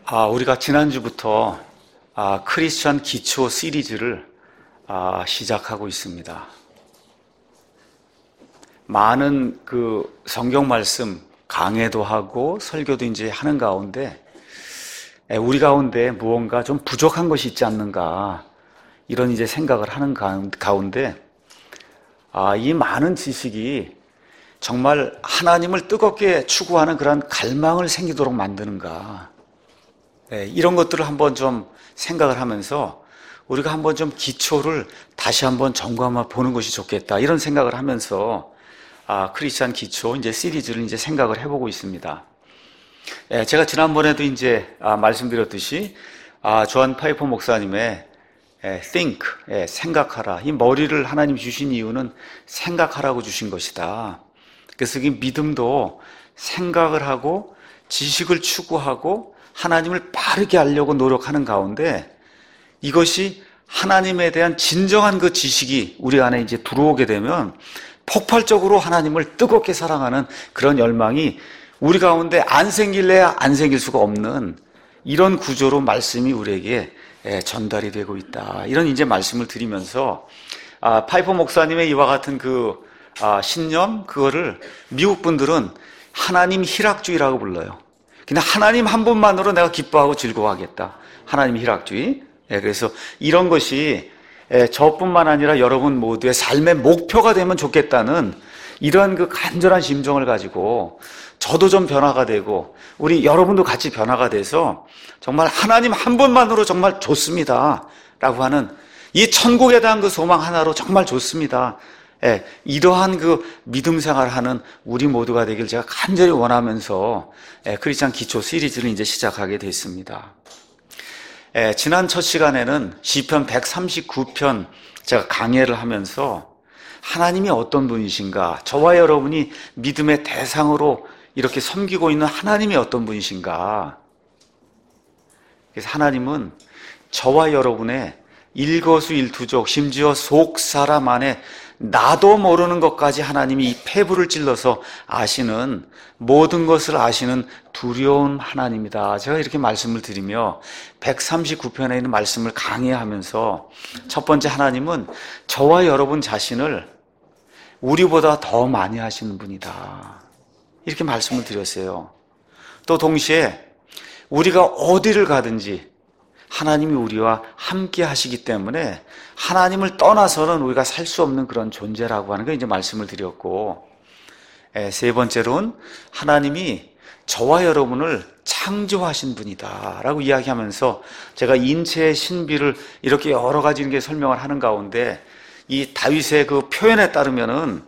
우리가 지난주부터 크리스천 기초 시리즈를 시작하고 있습니다. 많은 그 성경 말씀 강해도 하고 설교도 이제 하는 가운데 우리 가운데 무언가 좀 부족한 것이 있지 않는가 이런 이제 생각을 하는 가운데 이 많은 지식이 정말 하나님을 뜨겁게 추구하는 그런 갈망을 생기도록 만드는가 이런 것들을 한번 좀 생각을 하면서 우리가 한번 좀 기초를 다시 한번 점검해 보는 것이 좋겠다 이런 생각을 하면서 크리스천 기초 이제 시리즈를 이제 생각을 해보고 있습니다. 제가 지난번에도 이제 말씀드렸듯이 존 파이퍼 목사님의 think 생각하라 이 머리를 하나님 주신 이유는 생각하라고 주신 것이다. 그래서 이 믿음도 생각을 하고 지식을 추구하고 하나님을 바르게 알려고 노력하는 가운데 이것이 하나님에 대한 진정한 그 지식이 우리 안에 이제 들어오게 되면 폭발적으로 하나님을 뜨겁게 사랑하는 그런 열망이 우리 가운데 안 생길래야 안 생길 수가 없는 이런 구조로 말씀이 우리에게 전달이 되고 있다. 이런 이제 말씀을 드리면서 파이퍼 목사님의 이와 같은 그 신념 그거를 미국 분들은 하나님 희락주의라고 불러요. 그냥 하나님 한 분만으로 내가 기뻐하고 즐거워하겠다. 하나님 희락주의. 그래서 이런 것이 저뿐만 아니라 여러분 모두의 삶의 목표가 되면 좋겠다는 이러한 그 간절한 심정을 가지고 저도 좀 변화가 되고 우리 여러분도 같이 변화가 돼서 정말 하나님 한 분만으로 정말 좋습니다. 라고 하는 이 천국에 대한 그 소망 하나로 정말 좋습니다. 이러한 그 믿음 생활하는 우리 모두가 되길 제가 간절히 원하면서 크리스천 기초 시리즈를 이제 시작하게 됐습니다. 지난 첫 시간에는 시편 139편 제가 강해를 하면서 하나님이 어떤 분이신가, 저와 여러분이 믿음의 대상으로 이렇게 섬기고 있는 하나님이 어떤 분이신가. 그래서 하나님은 저와 여러분의 일거수일투족, 심지어 속 사람 안에 나도 모르는 것까지 하나님이 이 폐부를 찔러서 아시는 모든 것을 아시는 두려운 하나님이다. 제가 이렇게 말씀을 드리며 139편에 있는 말씀을 강해하면서 첫 번째 하나님은 저와 여러분 자신을 우리보다 더 많이 하시는 분이다. 이렇게 말씀을 드렸어요. 또 동시에 우리가 어디를 가든지 하나님이 우리와 함께 하시기 때문에 하나님을 떠나서는 우리가 살 수 없는 그런 존재라고 하는 걸 이제 말씀을 드렸고, 세 번째로는 하나님이 저와 여러분을 창조하신 분이다 라고 이야기하면서 제가 인체의 신비를 이렇게 여러 가지 이렇게 설명을 하는 가운데 이 다윗의 그 표현에 따르면은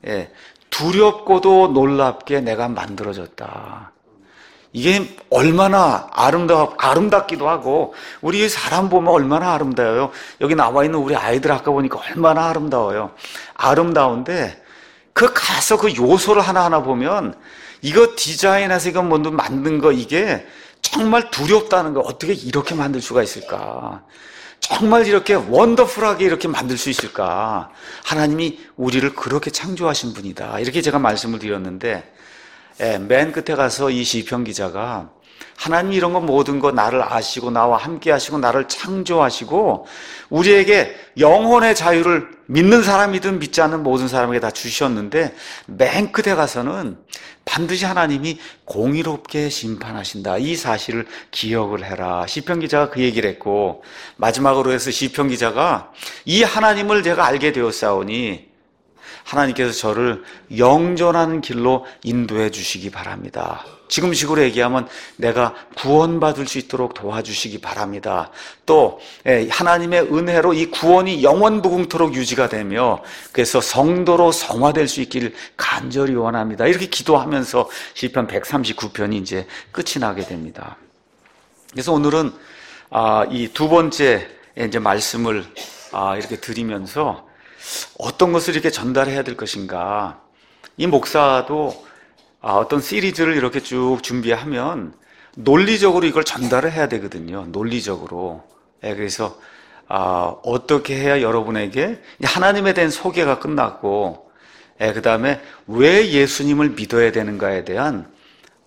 두렵고도 놀랍게 내가 만들어졌다. 이게 얼마나 아름답기도 하고 우리 사람 보면 얼마나 아름다워요. 여기 나와 있는 우리 아이들 아까 보니까 얼마나 아름다워요. 아름다운데 그 가서 그 요소를 하나하나 보면 이거 디자인해서 이거 뭐 만든 거 이게 정말 두렵다는 거. 어떻게 이렇게 만들 수가 있을까? 정말 이렇게 원더풀하게 이렇게 만들 수 있을까? 하나님이 우리를 그렇게 창조하신 분이다. 이렇게 제가 말씀을 드렸는데 맨 끝에 가서 이 시편 기자가 하나님이 이런 거 모든 거 나를 아시고 나와 함께 하시고 나를 창조하시고 우리에게 영혼의 자유를 믿는 사람이든 믿지 않는 모든 사람에게 다 주셨는데 맨 끝에 가서는 반드시 하나님이 공의롭게 심판하신다. 이 사실을 기억을 해라. 시편 기자가 그 얘기를 했고 마지막으로 해서 시편 기자가 이 하나님을 제가 알게 되었사오니 하나님께서 저를 영존하는 길로 인도해 주시기 바랍니다. 지금식으로 얘기하면 내가 구원받을 수 있도록 도와주시기 바랍니다. 또 하나님의 은혜로 이 구원이 영원무궁토록 유지가 되며 그래서 성도로 성화될 수 있기를 간절히 원합니다. 이렇게 기도하면서 시편 139편이 이제 끝이 나게 됩니다. 그래서 오늘은 이 두 번째 이제 말씀을 이렇게 드리면서 어떤 것을 이렇게 전달해야 될 것인가. 이 목사도 어떤 시리즈를 이렇게 쭉 준비하면 논리적으로 이걸 전달을 해야 되거든요. 논리적으로. 그래서 어떻게 해야 여러분에게 하나님에 대한 소개가 끝났고 그 다음에 왜 예수님을 믿어야 되는가에 대한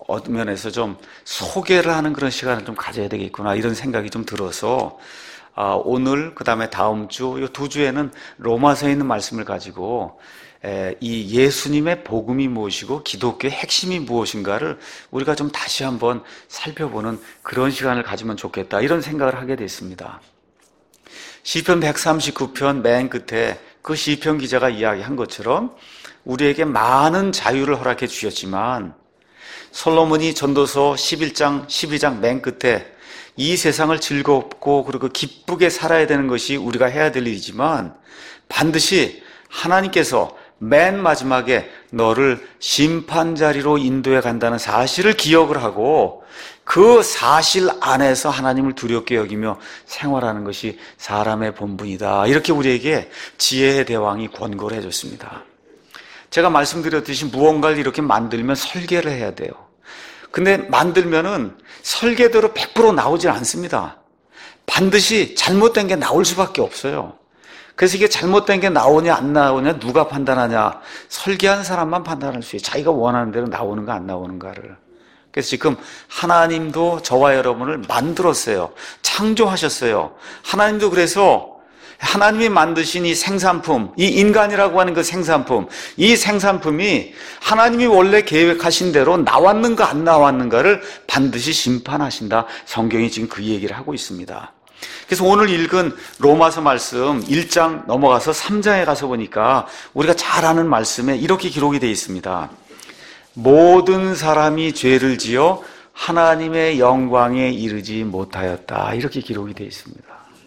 어떤 면에서 좀 소개를 하는 그런 시간을 좀 가져야 되겠구나 이런 생각이 좀 들어서 오늘 그다음에 다음 주 이 두 주에는 로마서에 있는 말씀을 가지고 이 예수님의 복음이 무엇이고 기독교의 핵심이 무엇인가를 우리가 좀 다시 한번 살펴보는 그런 시간을 가지면 좋겠다 이런 생각을 하게 됐습니다. 시편 139편 맨 끝에 그 시편 기자가 이야기한 것처럼 우리에게 많은 자유를 허락해 주셨지만 솔로몬이 전도서 11장 12장 맨 끝에 이 세상을 즐겁고 그리고 기쁘게 살아야 되는 것이 우리가 해야 될 일이지만 반드시 하나님께서 맨 마지막에 너를 심판 자리로 인도해 간다는 사실을 기억을 하고 그 사실 안에서 하나님을 두렵게 여기며 생활하는 것이 사람의 본분이다. 이렇게 우리에게 지혜의 대왕이 권고를 해줬습니다. 제가 말씀드렸듯이 무언가를 이렇게 만들면 설계를 해야 돼요. 근데 만들면은 설계대로 100% 나오질 않습니다. 반드시 잘못된 게 나올 수밖에 없어요. 그래서 이게 잘못된 게 나오냐 안 나오냐 누가 판단하냐? 설계한 사람만 판단할 수 있어요. 자기가 원하는 대로 나오는가 안 나오는가를. 그래서 지금 하나님도 저와 여러분을 만들었어요. 창조하셨어요. 하나님도 그래서 하나님이 만드신 이 생산품, 이 인간이라고 하는 그 생산품, 이 생산품이 하나님이 원래 계획하신 대로 나왔는가 안 나왔는가를 반드시 심판하신다. 성경이 지금 그 얘기를 하고 있습니다. 그래서 오늘 읽은 로마서 말씀 1장 넘어가서 3장에 가서 보니까 우리가 잘 아는 말씀에 이렇게 기록이 되어 있습니다. 모든 사람이 죄를 지어 하나님의 영광에 이르지 못하였다. 이렇게 기록이 되어 있습니다.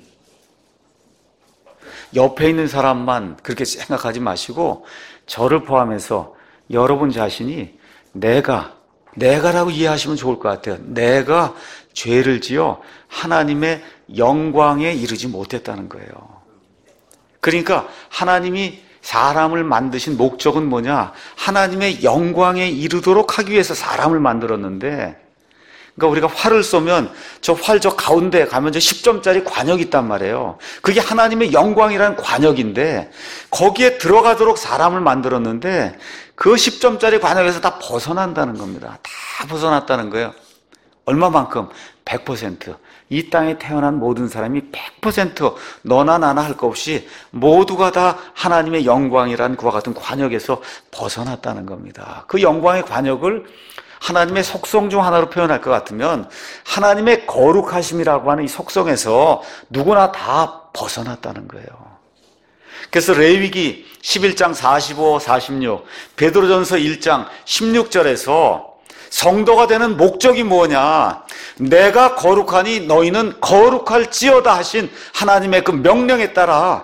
옆에 있는 사람만 그렇게 생각하지 마시고 저를 포함해서 여러분 자신이 내가라고 이해하시면 좋을 것 같아요. 내가 죄를 지어 하나님의 영광에 이르지 못했다는 거예요. 그러니까 하나님이 사람을 만드신 목적은 뭐냐? 하나님의 영광에 이르도록 하기 위해서 사람을 만들었는데, 그러니까 우리가 활을 쏘면 저 가운데 가면 저 10점짜리 관역이 있단 말이에요. 그게 하나님의 영광이라는 관역인데 거기에 들어가도록 사람을 만들었는데 그 10점짜리 관역에서 다 벗어난다는 겁니다. 다 벗어났다는 거예요. 얼마만큼? 100%. 이 땅에 태어난 모든 사람이 100% 너나 나나 할 것 없이 모두가 다 하나님의 영광이라는 그와 같은 관역에서 벗어났다는 겁니다. 그 영광의 관역을 하나님의 속성 중 하나로 표현할 것 같으면 하나님의 거룩하심이라고 하는 이 속성에서 누구나 다 벗어났다는 거예요. 그래서 레위기 11장 45, 46, 베드로전서 1장 16절에서 성도가 되는 목적이 뭐냐? 내가 거룩하니 너희는 거룩할지어다 하신 하나님의 그 명령에 따라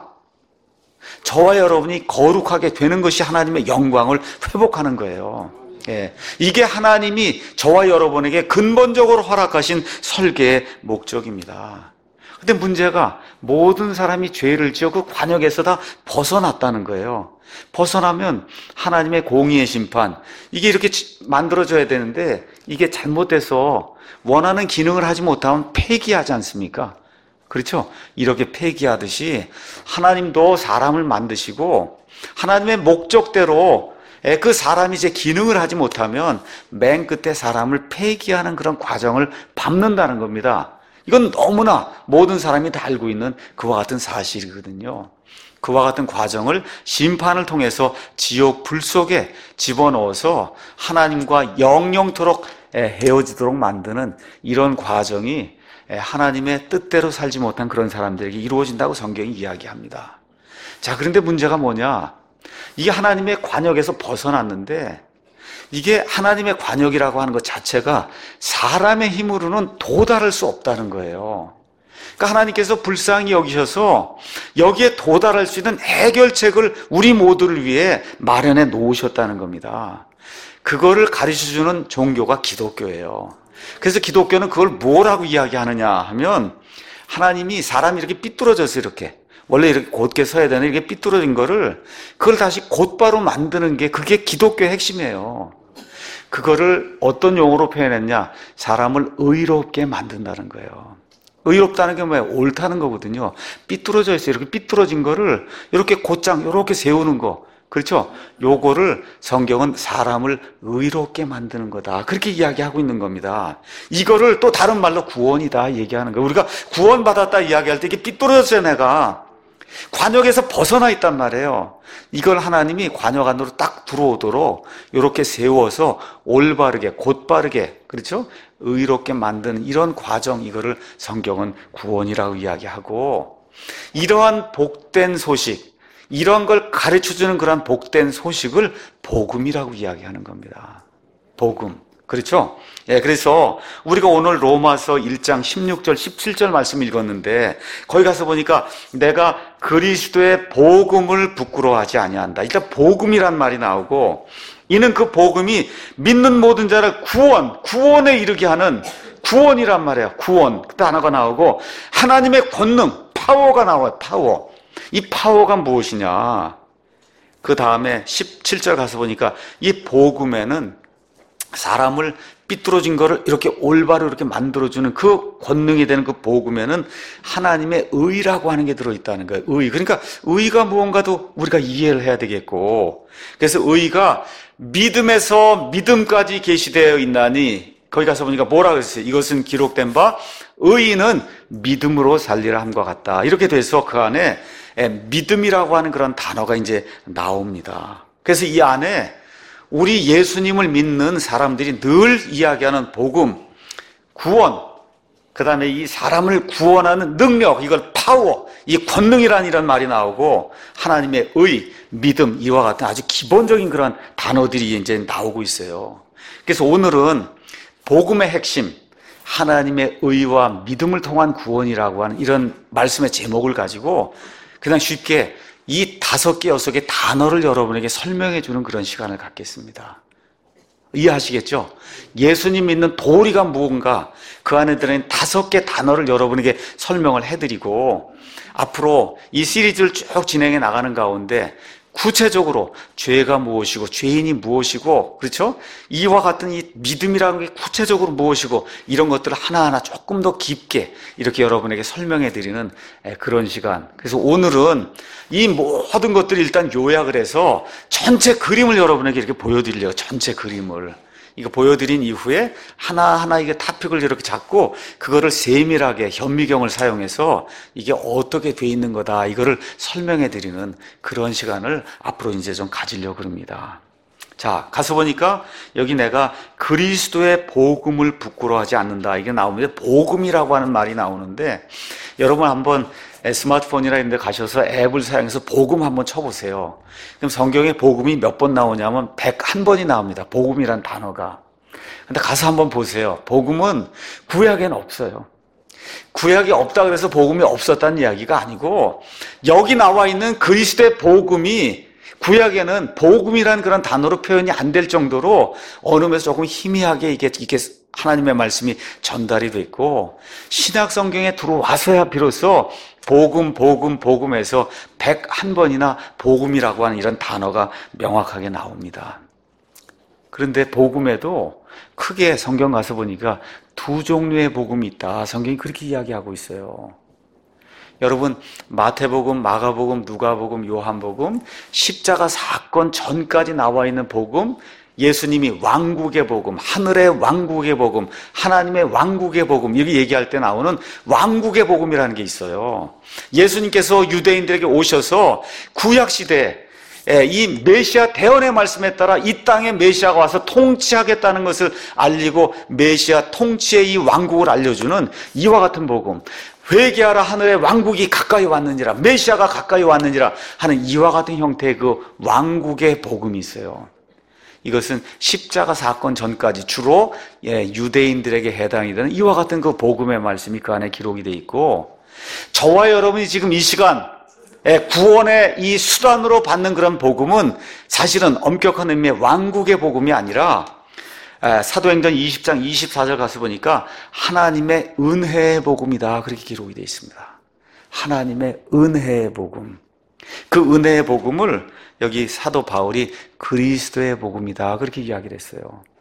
저와 여러분이 거룩하게 되는 것이 하나님의 영광을 회복하는 거예요. 예, 이게 하나님이 저와 여러분에게 근본적으로 허락하신 설계의 목적입니다. 근데 문제가 모든 사람이 죄를 지어 그 관역에서 다 벗어났다는 거예요. 벗어나면 하나님의 공의의 심판, 이게 이렇게 만들어져야 되는데 이게 잘못돼서 원하는 기능을 하지 못하면 폐기하지 않습니까? 그렇죠? 이렇게 폐기하듯이 하나님도 사람을 만드시고 하나님의 목적대로 그 사람이 이제 기능을 하지 못하면 맨 끝에 사람을 폐기하는 그런 과정을 밟는다는 겁니다. 이건 너무나 모든 사람이 다 알고 있는 그와 같은 사실이거든요. 그와 같은 과정을 심판을 통해서 지옥 불 속에 집어넣어서 하나님과 영영토록 헤어지도록 만드는 이런 과정이 하나님의 뜻대로 살지 못한 그런 사람들에게 이루어진다고 성경이 이야기합니다. 자, 그런데 문제가 뭐냐? 이게 하나님의 관역에서 벗어났는데 이게 하나님의 관역이라고 하는 것 자체가 사람의 힘으로는 도달할 수 없다는 거예요. 그러니까 하나님께서 불쌍히 여기셔서 여기에 도달할 수 있는 해결책을 우리 모두를 위해 마련해 놓으셨다는 겁니다. 그거를 가르쳐주는 종교가 기독교예요. 그래서 기독교는 그걸 뭐라고 이야기하느냐 하면 하나님이 사람이 이렇게 삐뚤어져서 이렇게 원래 이렇게 곧게 서야 되는 이렇게 삐뚤어진 거를 그걸 다시 곧바로 만드는 게 그게 기독교의 핵심이에요. 그거를 어떤 용어로 표현했냐? 사람을 의롭게 만든다는 거예요. 의롭다는 게 뭐예요? 옳다는 거거든요. 삐뚤어져 있어요. 이렇게 삐뚤어진 거를 이렇게 곧장 이렇게 세우는 거. 그렇죠? 요거를 성경은 사람을 의롭게 만드는 거다. 그렇게 이야기하고 있는 겁니다. 이거를 또 다른 말로 구원이다 얘기하는 거예요. 우리가 구원받았다 이야기할 때 이게 삐뚤어졌어요, 내가. 관역에서 벗어나 있단 말이에요. 이걸 하나님이 관역 안으로 딱 들어오도록 이렇게 세워서 올바르게, 곧바르게, 그렇죠? 의롭게 만드는 이런 과정, 이거를 성경은 구원이라고 이야기하고, 이러한 복된 소식, 이런 걸 가르쳐주는 그런 복된 소식을 복음이라고 이야기하는 겁니다. 복음. 그렇죠? 예, 그래서 우리가 오늘 로마서 1장 16절, 17절 말씀 읽었는데 거기 가서 보니까 내가 그리스도의 복음을 부끄러워하지 아니한다. 일단 복음이란 말이 나오고 이는 그 복음이 믿는 모든 자를 구원에 이르게 하는 구원이란 말이에요. 구원. 그 단어가 나오고 하나님의 권능, 파워가 나와요. 파워. 이 파워가 무엇이냐? 그 다음에 17절 가서 보니까 이 복음에는 사람을 삐뚤어진 거를 이렇게 올바로 이렇게 만들어주는 그 권능이 되는 그 복음에는 하나님의 의라고 하는 게 들어있다는 거예요. 의. 그러니까 의가 무언가도 우리가 이해를 해야 되겠고, 그래서 의가 믿음에서 믿음까지 계시되어 있나니, 거기 가서 보니까 뭐라 그랬어요? 이것은 기록된 바 의인은 믿음으로 살리라 함과 같다. 이렇게 돼서 그 안에 믿음이라고 하는 그런 단어가 이제 나옵니다. 그래서 이 안에 우리 예수님을 믿는 사람들이 늘 이야기하는 복음, 구원, 그 다음에 이 사람을 구원하는 능력, 이걸 파워, 이 권능이라는 이런 말이 나오고 하나님의 의, 믿음, 이와 같은 아주 기본적인 그런 단어들이 이제 나오고 있어요. 그래서 오늘은 복음의 핵심, 하나님의 의와 믿음을 통한 구원이라고 하는 이런 말씀의 제목을 가지고 그냥 쉽게 이 5개, 6개 단어를 여러분에게 설명해 주는 그런 시간을 갖겠습니다. 이해하시겠죠? 예수님 믿는 도리가 무언가, 그 안에 들어있는 5개 단어를 여러분에게 설명을 해드리고 앞으로 이 시리즈를 쭉 진행해 나가는 가운데 구체적으로 죄가 무엇이고 죄인이 무엇이고, 그렇죠? 이와 같은 이 믿음이라는 게 구체적으로 무엇이고 이런 것들을 하나하나 조금 더 깊게 이렇게 여러분에게 설명해 드리는 그런 시간. 그래서 오늘은 이 모든 것들을 일단 요약을 해서 전체 그림을 여러분에게 이렇게 보여드리려고, 전체 그림을 이거 보여드린 이후에 하나하나 이게 토픽을 이렇게 잡고 그거를 세밀하게 현미경을 사용해서 이게 어떻게 돼 있는 거다 이거를 설명해 드리는 그런 시간을 앞으로 이제 좀 가지려고 합니다. 자, 가서 보니까 여기 내가 그리스도의 복음을 부끄러워하지 않는다 이게 나오는데 복음이라고 하는 말이 나오는데 여러분 한번 스마트폰이나 이런 데 가셔서 앱을 사용해서 복음 한번 쳐보세요. 그럼 성경에 복음이 몇 번 나오냐면 101번이 나옵니다. 복음이란 단어가. 근데 가서 한번 보세요. 복음은 구약에는 없어요. 구약이 없다 그래서 복음이 없었다는 이야기가 아니고 여기 나와 있는 그리스도의 복음이 구약에는 복음이란 그런 단어로 표현이 안 될 정도로 어느 면에서 조금 희미하게 이게 하나님의 말씀이 전달이 됐고 신약 성경에 들어와서야 비로소 복음에서 101번이나 복음이라고 하는 이런 단어가 명확하게 나옵니다. 그런데 복음에도 크게 성경 가서 보니까 2종류의 복음이 있다. 성경이 그렇게 이야기하고 있어요. 여러분 마태복음, 마가복음, 누가복음, 요한복음 십자가 사건 전까지 나와 있는 복음, 예수님이 왕국의 복음, 하늘의 왕국의 복음, 하나님의 왕국의 복음 이렇게 얘기할 때 나오는 왕국의 복음이라는 게 있어요. 예수님께서 유대인들에게 오셔서 구약시대에 이 메시아 대언의 말씀에 따라 이 땅에 메시아가 와서 통치하겠다는 것을 알리고 메시아 통치의 이 왕국을 알려주는 이와 같은 복음, 회개하라 하늘의 왕국이 가까이 왔느니라, 메시아가 가까이 왔느니라 하는 이와 같은 형태의 그 왕국의 복음이 있어요. 이것은 십자가 사건 전까지 주로 유대인들에게 해당이 되는 이와 같은 그 복음의 말씀이 그 안에 기록이 되어 있고 저와 여러분이 지금 이 시간 구원의 이 수단으로 받는 그런 복음은 사실은 엄격한 의미의 왕국의 복음이 아니라 사도행전 20장 24절 가서 보니까 하나님의 은혜의 복음이다 그렇게 기록이 되어 있습니다. 하나님의 은혜의 복음. 그 은혜의 복음을 여기 사도 바울이 그리스도의 복음이다 그렇게 이야기를 했어요.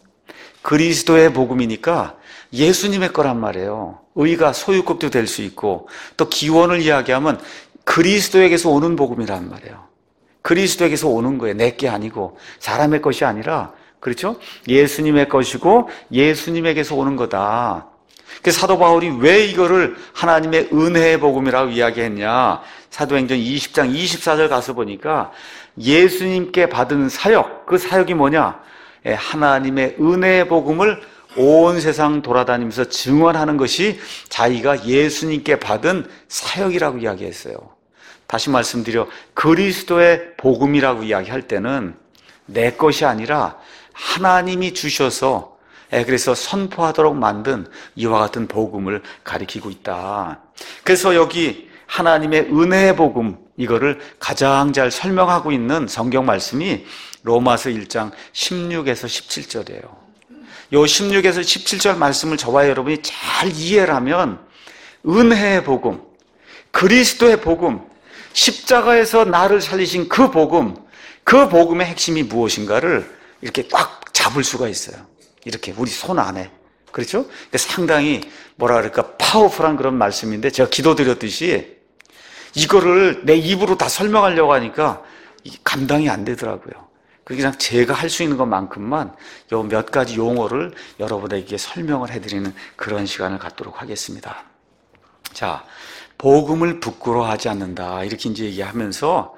그리스도의 복음이니까 예수님의 거란 말이에요. 의가 소유급도 될 수 있고 또 기원을 이야기하면 그리스도에게서 오는 복음이란 말이에요. 그리스도에게서 오는 거예요. 내 게 아니고 사람의 것이 아니라, 그렇죠? 예수님의 것이고 예수님에게서 오는 거다. 그래서 사도 바울이 왜 이거를 하나님의 은혜의 복음이라고 이야기했냐? 사도행전 20장 24절 가서 보니까 예수님께 받은 사역, 그 사역이 뭐냐? 하나님의 은혜의 복음을 온 세상 돌아다니면서 증언하는 것이 자기가 예수님께 받은 사역이라고 이야기했어요. 다시 말씀드려, 그리스도의 복음이라고 이야기할 때는 내 것이 아니라 하나님이 주셔서, 그래서 선포하도록 만든 이와 같은 복음을 가리키고 있다. 그래서 여기 하나님의 은혜의 복음, 이거를 가장 잘 설명하고 있는 성경 말씀이 로마서 1장 16에서 17절이에요. 요 16에서 17절 말씀을 저와 여러분이 잘 이해를 하면 은혜의 복음, 그리스도의 복음, 십자가에서 나를 살리신 그 복음, 그 복음의 핵심이 무엇인가를 이렇게 꽉 잡을 수가 있어요. 이렇게 우리 손 안에. 그렇죠? 상당히 뭐라 그럴까 파워풀한 그런 말씀인데, 제가 기도드렸듯이 이거를 내 입으로 다 설명하려고 하니까 감당이 안 되더라고요. 그냥 제가 할 수 있는 것만큼만 요 몇 가지 용어를 여러분에게 설명을 해드리는 그런 시간을 갖도록 하겠습니다. 자, 복음을 부끄러워하지 않는다, 이렇게 이제 얘기하면서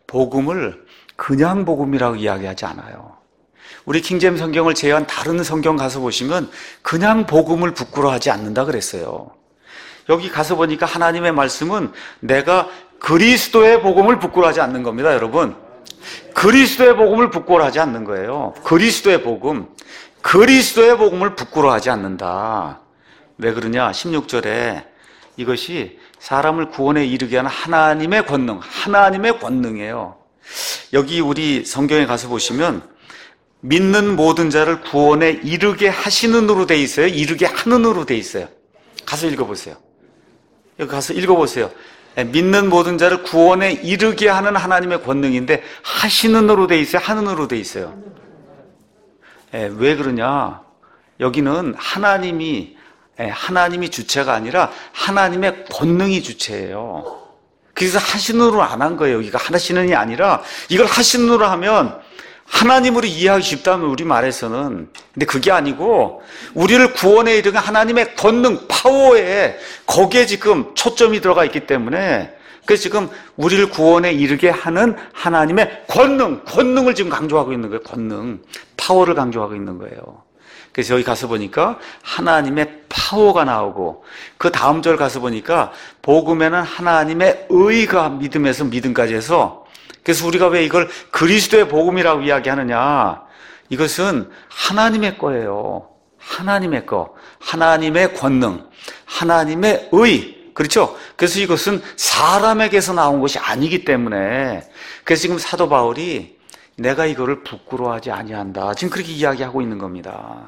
복음을 그냥 복음이라고 이야기하지 않아요. 우리 킹제임 성경을 제외한 다른 성경 가서 보시면 그냥 복음을 부끄러워하지 않는다 그랬어요. 여기 가서 보니까 하나님의 말씀은 내가 그리스도의 복음을 부끄러워하지 않는 겁니다, 여러분. 그리스도의 복음을 부끄러워하지 않는 거예요. 그리스도의 복음, 그리스도의 복음을 부끄러워하지 않는다. 왜 그러냐? 16절에 이것이 사람을 구원에 이르게 하는 하나님의 권능, 하나님의 권능이에요. 여기 우리 성경에 가서 보시면 믿는 모든 자를 구원에 이르게 하시는으로 돼 있어요? 이르게 하는으로 돼 있어요? 가서 읽어보세요. 여기 가서 읽어보세요. 믿는 모든 자를 구원에 이르게 하는 하나님의 권능인데 하시는으로 돼 있어요? 하는으로 돼 있어요? 왜 그러냐? 여기는 하나님이 주체가 아니라 하나님의 권능이 주체예요. 그래서 하시는으로 안 한 거예요. 여기가 하시는이 아니라, 이걸 하시는으로 하면 하나님으로 이해하기 쉽다면 우리 말에서는, 근데 그게 아니고 우리를 구원에 이르는 하나님의 권능, 파워에, 거기에 지금 초점이 들어가 있기 때문에, 그래서 지금 우리를 구원에 이르게 하는 하나님의 권능을 지금 강조하고 있는 거예요. 권능, 파워를 강조하고 있는 거예요. 그래서 여기 가서 보니까 하나님의 파워가 나오고, 그 다음 절 가서 보니까 복음에는 하나님의 의가 믿음에서 믿음까지 해서, 그래서 우리가 왜 이걸 그리스도의 복음이라고 이야기하느냐? 이것은 하나님의 거예요. 하나님의 거, 하나님의 권능, 하나님의 의. 그렇죠? 그래서 이것은 사람에게서 나온 것이 아니기 때문에, 그래서 지금 사도 바울이 내가 이거를 부끄러워하지 아니한다, 지금 그렇게 이야기하고 있는 겁니다.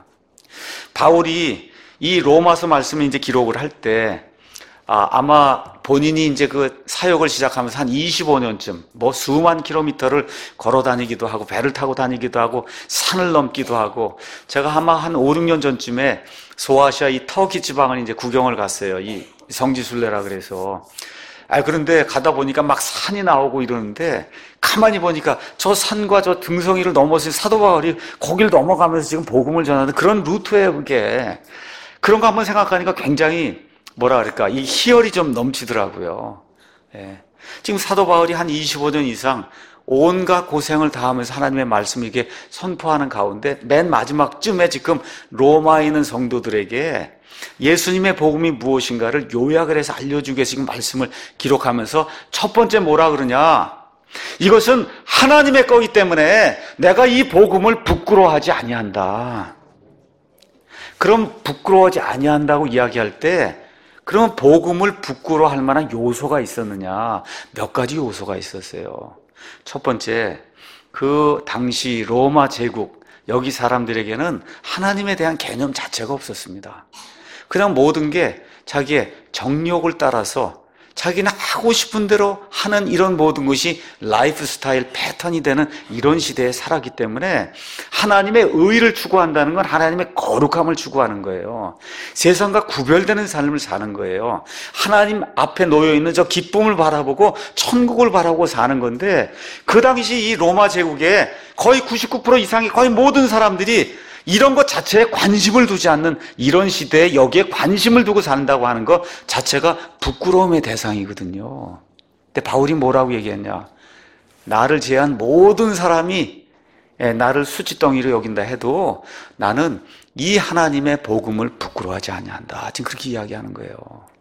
바울이 이 로마서 말씀을 이제 기록을 할 때, 아마 본인이 이제 그 사역을 시작하면서 한 25년쯤, 수만 킬로미터를 걸어 다니기도 하고, 배를 타고 다니기도 하고, 산을 넘기도 하고, 제가 아마 한 5, 6년 전쯤에 소아시아 이 터키 지방을 이제 구경을 갔어요. 이 성지순례라 그래서. 그런데 가다 보니까 막 산이 나오고 이러는데, 가만히 보니까 저 산과 저 등성이를 넘어서 사도 바울이 거길 넘어가면서 지금 복음을 전하는 그런 루트예요, 그게. 그런 거 한번 생각하니까 굉장히 뭐라 그럴까, 이 희열이 좀 넘치더라고요. 지금 사도 바울이 한 25년 이상 온갖 고생을 다하면서 하나님의 말씀을 이렇게 선포하는 가운데, 맨 마지막쯤에 지금 로마에 있는 성도들에게 예수님의 복음이 무엇인가를 요약을 해서 알려주기 위해서 지금 말씀을 기록하면서 첫 번째 뭐라 그러냐? 이것은 하나님의 거기 때문에 내가 이 복음을 부끄러워하지 아니한다. 그럼 부끄러워하지 아니한다고 이야기할 때, 그러면 복음을 부끄러워할 만한 요소가 있었느냐? 몇 가지 요소가 있었어요. 첫 번째, 그 당시 로마 제국, 여기 사람들에게는 하나님에 대한 개념 자체가 없었습니다. 그냥 모든 게 자기의 정욕을 따라서 자기는 하고 싶은 대로 하는 이런 모든 것이 라이프 스타일 패턴이 되는 이런 시대에 살았기 때문에 하나님의 의를 추구한다는 건 하나님의 거룩함을 추구하는 거예요. 세상과 구별되는 삶을 사는 거예요. 하나님 앞에 놓여있는 저 기쁨을 바라보고 천국을 바라보고 사는 건데, 그 당시 이 로마 제국의 거의 99% 이상의 거의 모든 사람들이 이런 것 자체에 관심을 두지 않는 이런 시대에 여기에 관심을 두고 산다고 하는 것 자체가 부끄러움의 대상이거든요. 근데 바울이 뭐라고 얘기했냐? 나를 제한 모든 사람이 나를 수치덩이로 여긴다 해도 나는 이 하나님의 복음을 부끄러워하지 아니한다. 지금 그렇게 이야기하는 거예요.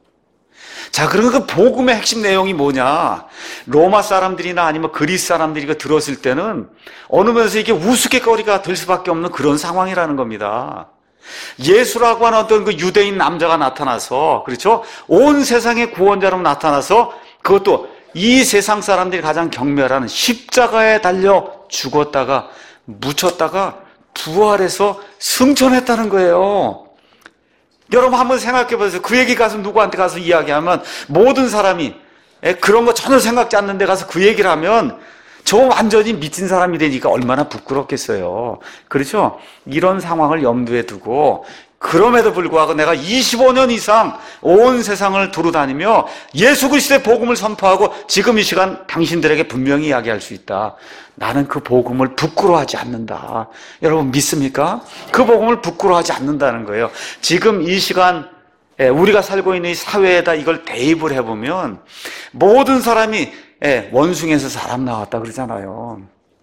자, 그러면 그 복음의 핵심 내용이 뭐냐? 로마 사람들이나 아니면 그리스 사람들이 이거 들었을 때는 어느 면에서 이게 우스갯거리가 될 수밖에 없는 그런 상황이라는 겁니다. 예수라고 하는 어떤 그 유대인 남자가 나타나서, 그렇죠? 온 세상의 구원자로 나타나서, 그것도 이 세상 사람들이 가장 경멸하는 십자가에 달려 죽었다가 묻혔다가 부활해서 승천했다는 거예요. 여러분 한번 생각해 보세요. 그 얘기 가서 누구한테 가서 이야기하면 모든 사람이 그런 거 전혀 생각지 않는데 가서 그 얘기를 하면 저 완전히 미친 사람이 되니까 얼마나 부끄럽겠어요. 그렇죠? 이런 상황을 염두에 두고, 그럼에도 불구하고 내가 25년 이상 온 세상을 두루다니며 예수 그리스도의 복음을 선포하고 지금 이 시간 당신들에게 분명히 이야기할 수 있다. 나는 그 복음을 부끄러워하지 않는다. 여러분 믿습니까? 그 복음을 부끄러워하지 않는다는 거예요. 지금 이 시간 우리가 살고 있는 이 사회에다 이걸 대입을 해보면 모든 사람이 원숭이에서 사람 나왔다 그러잖아요.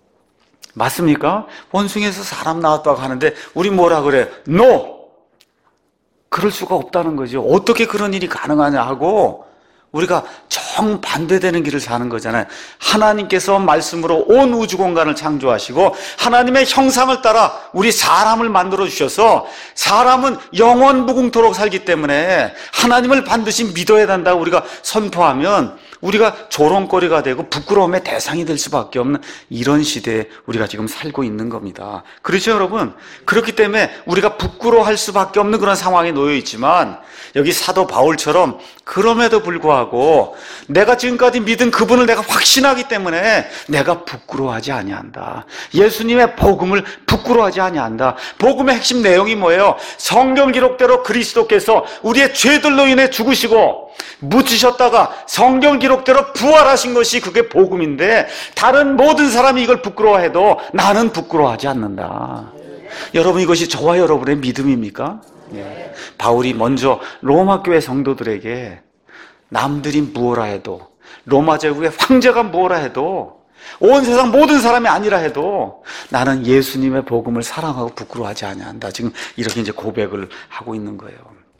맞습니까? 원숭이에서 사람 나왔다고 하는데 우리 뭐라 그래? No! 그럴 수가 없다는 거죠. 어떻게 그런 일이 가능하냐 하고 우리가 정반대되는 길을 사는 거잖아요. 하나님께서 말씀으로 온 우주 공간을 창조하시고 하나님의 형상을 따라 우리 사람을 만들어 주셔서 사람은 영원 무궁토록 살기 때문에 하나님을 반드시 믿어야 된다고 우리가 선포하면 우리가 조롱거리가 되고 부끄러움의 대상이 될 수밖에 없는 이런 시대에 우리가 지금 살고 있는 겁니다. 그렇죠, 여러분? 그렇기 때문에 우리가 부끄러워할 수밖에 없는 그런 상황에 놓여 있지만 여기 사도 바울처럼 그럼에도 불구하고 내가 지금까지 믿은 그분을 내가 확신하기 때문에 내가 부끄러워하지 아니한다. 예수님의 복음을 부끄러워하지 아니한다. 복음의 핵심 내용이 뭐예요? 성경 기록대로 그리스도께서 우리의 죄들로 인해 죽으시고 묻히셨다가 성경 기록대로 부활하신 것이 그게 복음인데 다른 모든 사람이 이걸 부끄러워해도 나는 부끄러워하지 않는다. 여러분 이것이 저와 여러분의 믿음입니까? 예. 바울이 먼저 로마 교회 성도들에게 남들이 무엇라 해도 로마 제국의 황제가 무엇라 해도 온 세상 모든 사람이 아니라 해도 나는 예수님의 복음을 사랑하고 부끄러워하지 아니한다. 지금 이렇게 이제 고백을 하고 있는 거예요.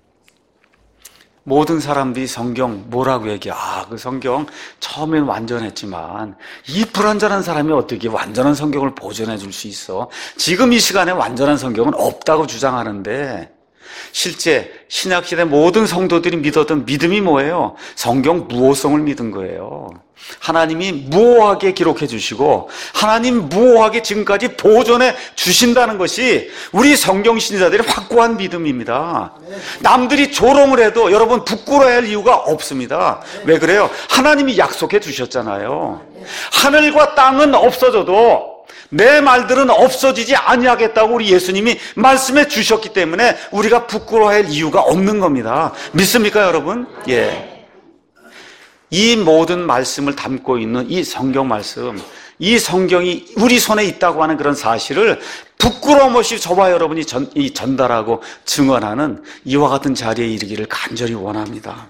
모든 사람들이 성경 뭐라고 얘기해? 그 성경 처음엔 완전했지만 이 불완전한 사람이 어떻게 완전한 성경을 보존해 줄 수 있어? 지금 이 시간에 완전한 성경은 없다고 주장하는데 실제 신약시대 모든 성도들이 믿었던 믿음이 뭐예요? 성경 무호성을 믿은 거예요. 하나님이 무호하게 기록해 주시고 하나님 무호하게 지금까지 보존해 주신다는 것이 우리 성경 신자들의 확고한 믿음입니다. 남들이 조롱을 해도 여러분 부끄러워할 이유가 없습니다. 왜 그래요? 하나님이 약속해 주셨잖아요. 하늘과 땅은 없어져도 내 말들은 없어지지 아니하겠다고 우리 예수님이 말씀해 주셨기 때문에 우리가 부끄러워할 이유가 없는 겁니다. 믿습니까, 여러분? 예. 이 모든 말씀을 담고 있는 이 성경 말씀, 이 성경이 우리 손에 있다고 하는 그런 사실을 부끄러움 없이 저와 여러분이 전달하고 증언하는 이와 같은 자리에 이르기를 간절히 원합니다.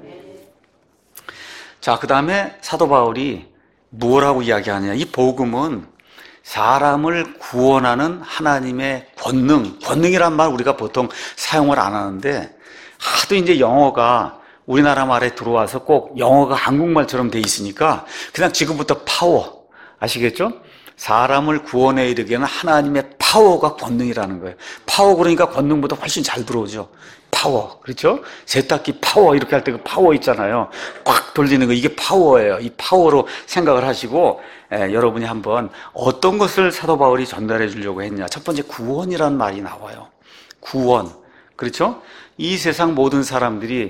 자, 그 다음에 사도 바울이 뭐라고 이야기하느냐? 이 복음은 사람을 구원하는 하나님의 권능이란 말 우리가 보통 사용을 안 하는데 하도 이제 영어가 우리나라 말에 들어와서 꼭 영어가 한국말처럼 돼 있으니까 그냥 지금부터 파워 아시겠죠? 사람을 구원에 이르기에는 하나님의 파워가 권능이라는 거예요. 파워 그러니까 권능보다 훨씬 잘 들어오죠. 파워, 그렇죠? 세탁기 파워 이렇게 할 때 그 파워 있잖아요. 꽉 돌리는 거 이게 파워예요. 이 파워로 생각을 하시고 여러분이 한번 어떤 것을 사도 바울이 전달해 주려고 했냐. 첫 번째 구원이라는 말이 나와요. 구원, 그렇죠? 이 세상 모든 사람들이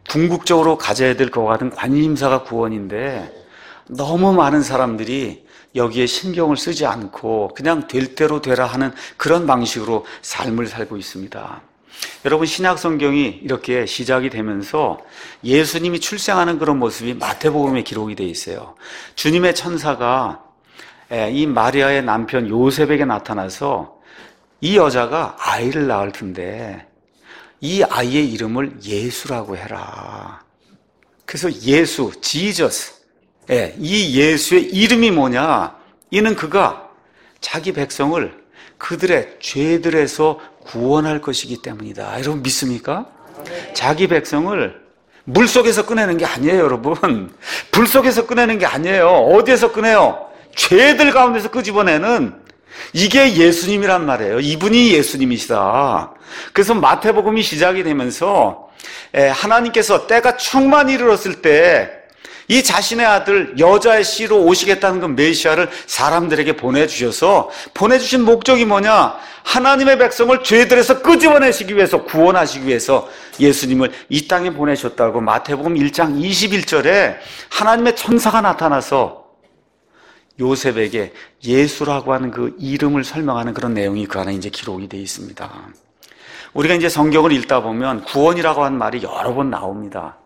궁극적으로 가져야 될 것과 같은 관심사가 구원인데 너무 많은 사람들이 여기에 신경을 쓰지 않고 그냥 될 대로 되라 하는 그런 방식으로 삶을 살고 있습니다. 여러분, 신약 성경이 이렇게 시작이 되면서 예수님이 출생하는 그런 모습이 마태복음에 기록이 되어 있어요. 주님의 천사가 이 마리아의 남편 요셉에게 나타나서 이 여자가 아이를 낳을 텐데 이 아이의 이름을 예수라고 해라. 그래서 예수, 지저스. 이 예수의 이름이 뭐냐? 이는 그가 자기 백성을 그들의 죄들에서 구원할 것이기 때문이다. 여러분 믿습니까? 자기 백성을 물속에서 꺼내는 게 아니에요, 여러분. 불 속에서 꺼내는 게 아니에요. 어디에서 꺼내요? 죄들 가운데서 끄집어내는 이게 예수님이란 말이에요. 이분이 예수님이시다. 그래서 마태복음이 시작이 되면서 하나님께서 때가 충만히 이르렀을 때 이 자신의 아들 여자의 씨로 오시겠다는 그 메시아를 사람들에게 보내주셔서 보내주신 목적이 뭐냐? 하나님의 백성을 죄들에서 끄집어내시기 위해서, 구원하시기 위해서 예수님을 이 땅에 보내셨다고 마태복음 1장 21절에 하나님의 천사가 나타나서 요셉에게 예수라고 하는 그 이름을 설명하는 그런 내용이 그 안에 이제 기록이 되어 있습니다. 우리가 이제 성경을 읽다 보면 구원이라고 하는 말이 여러 번 나옵니다.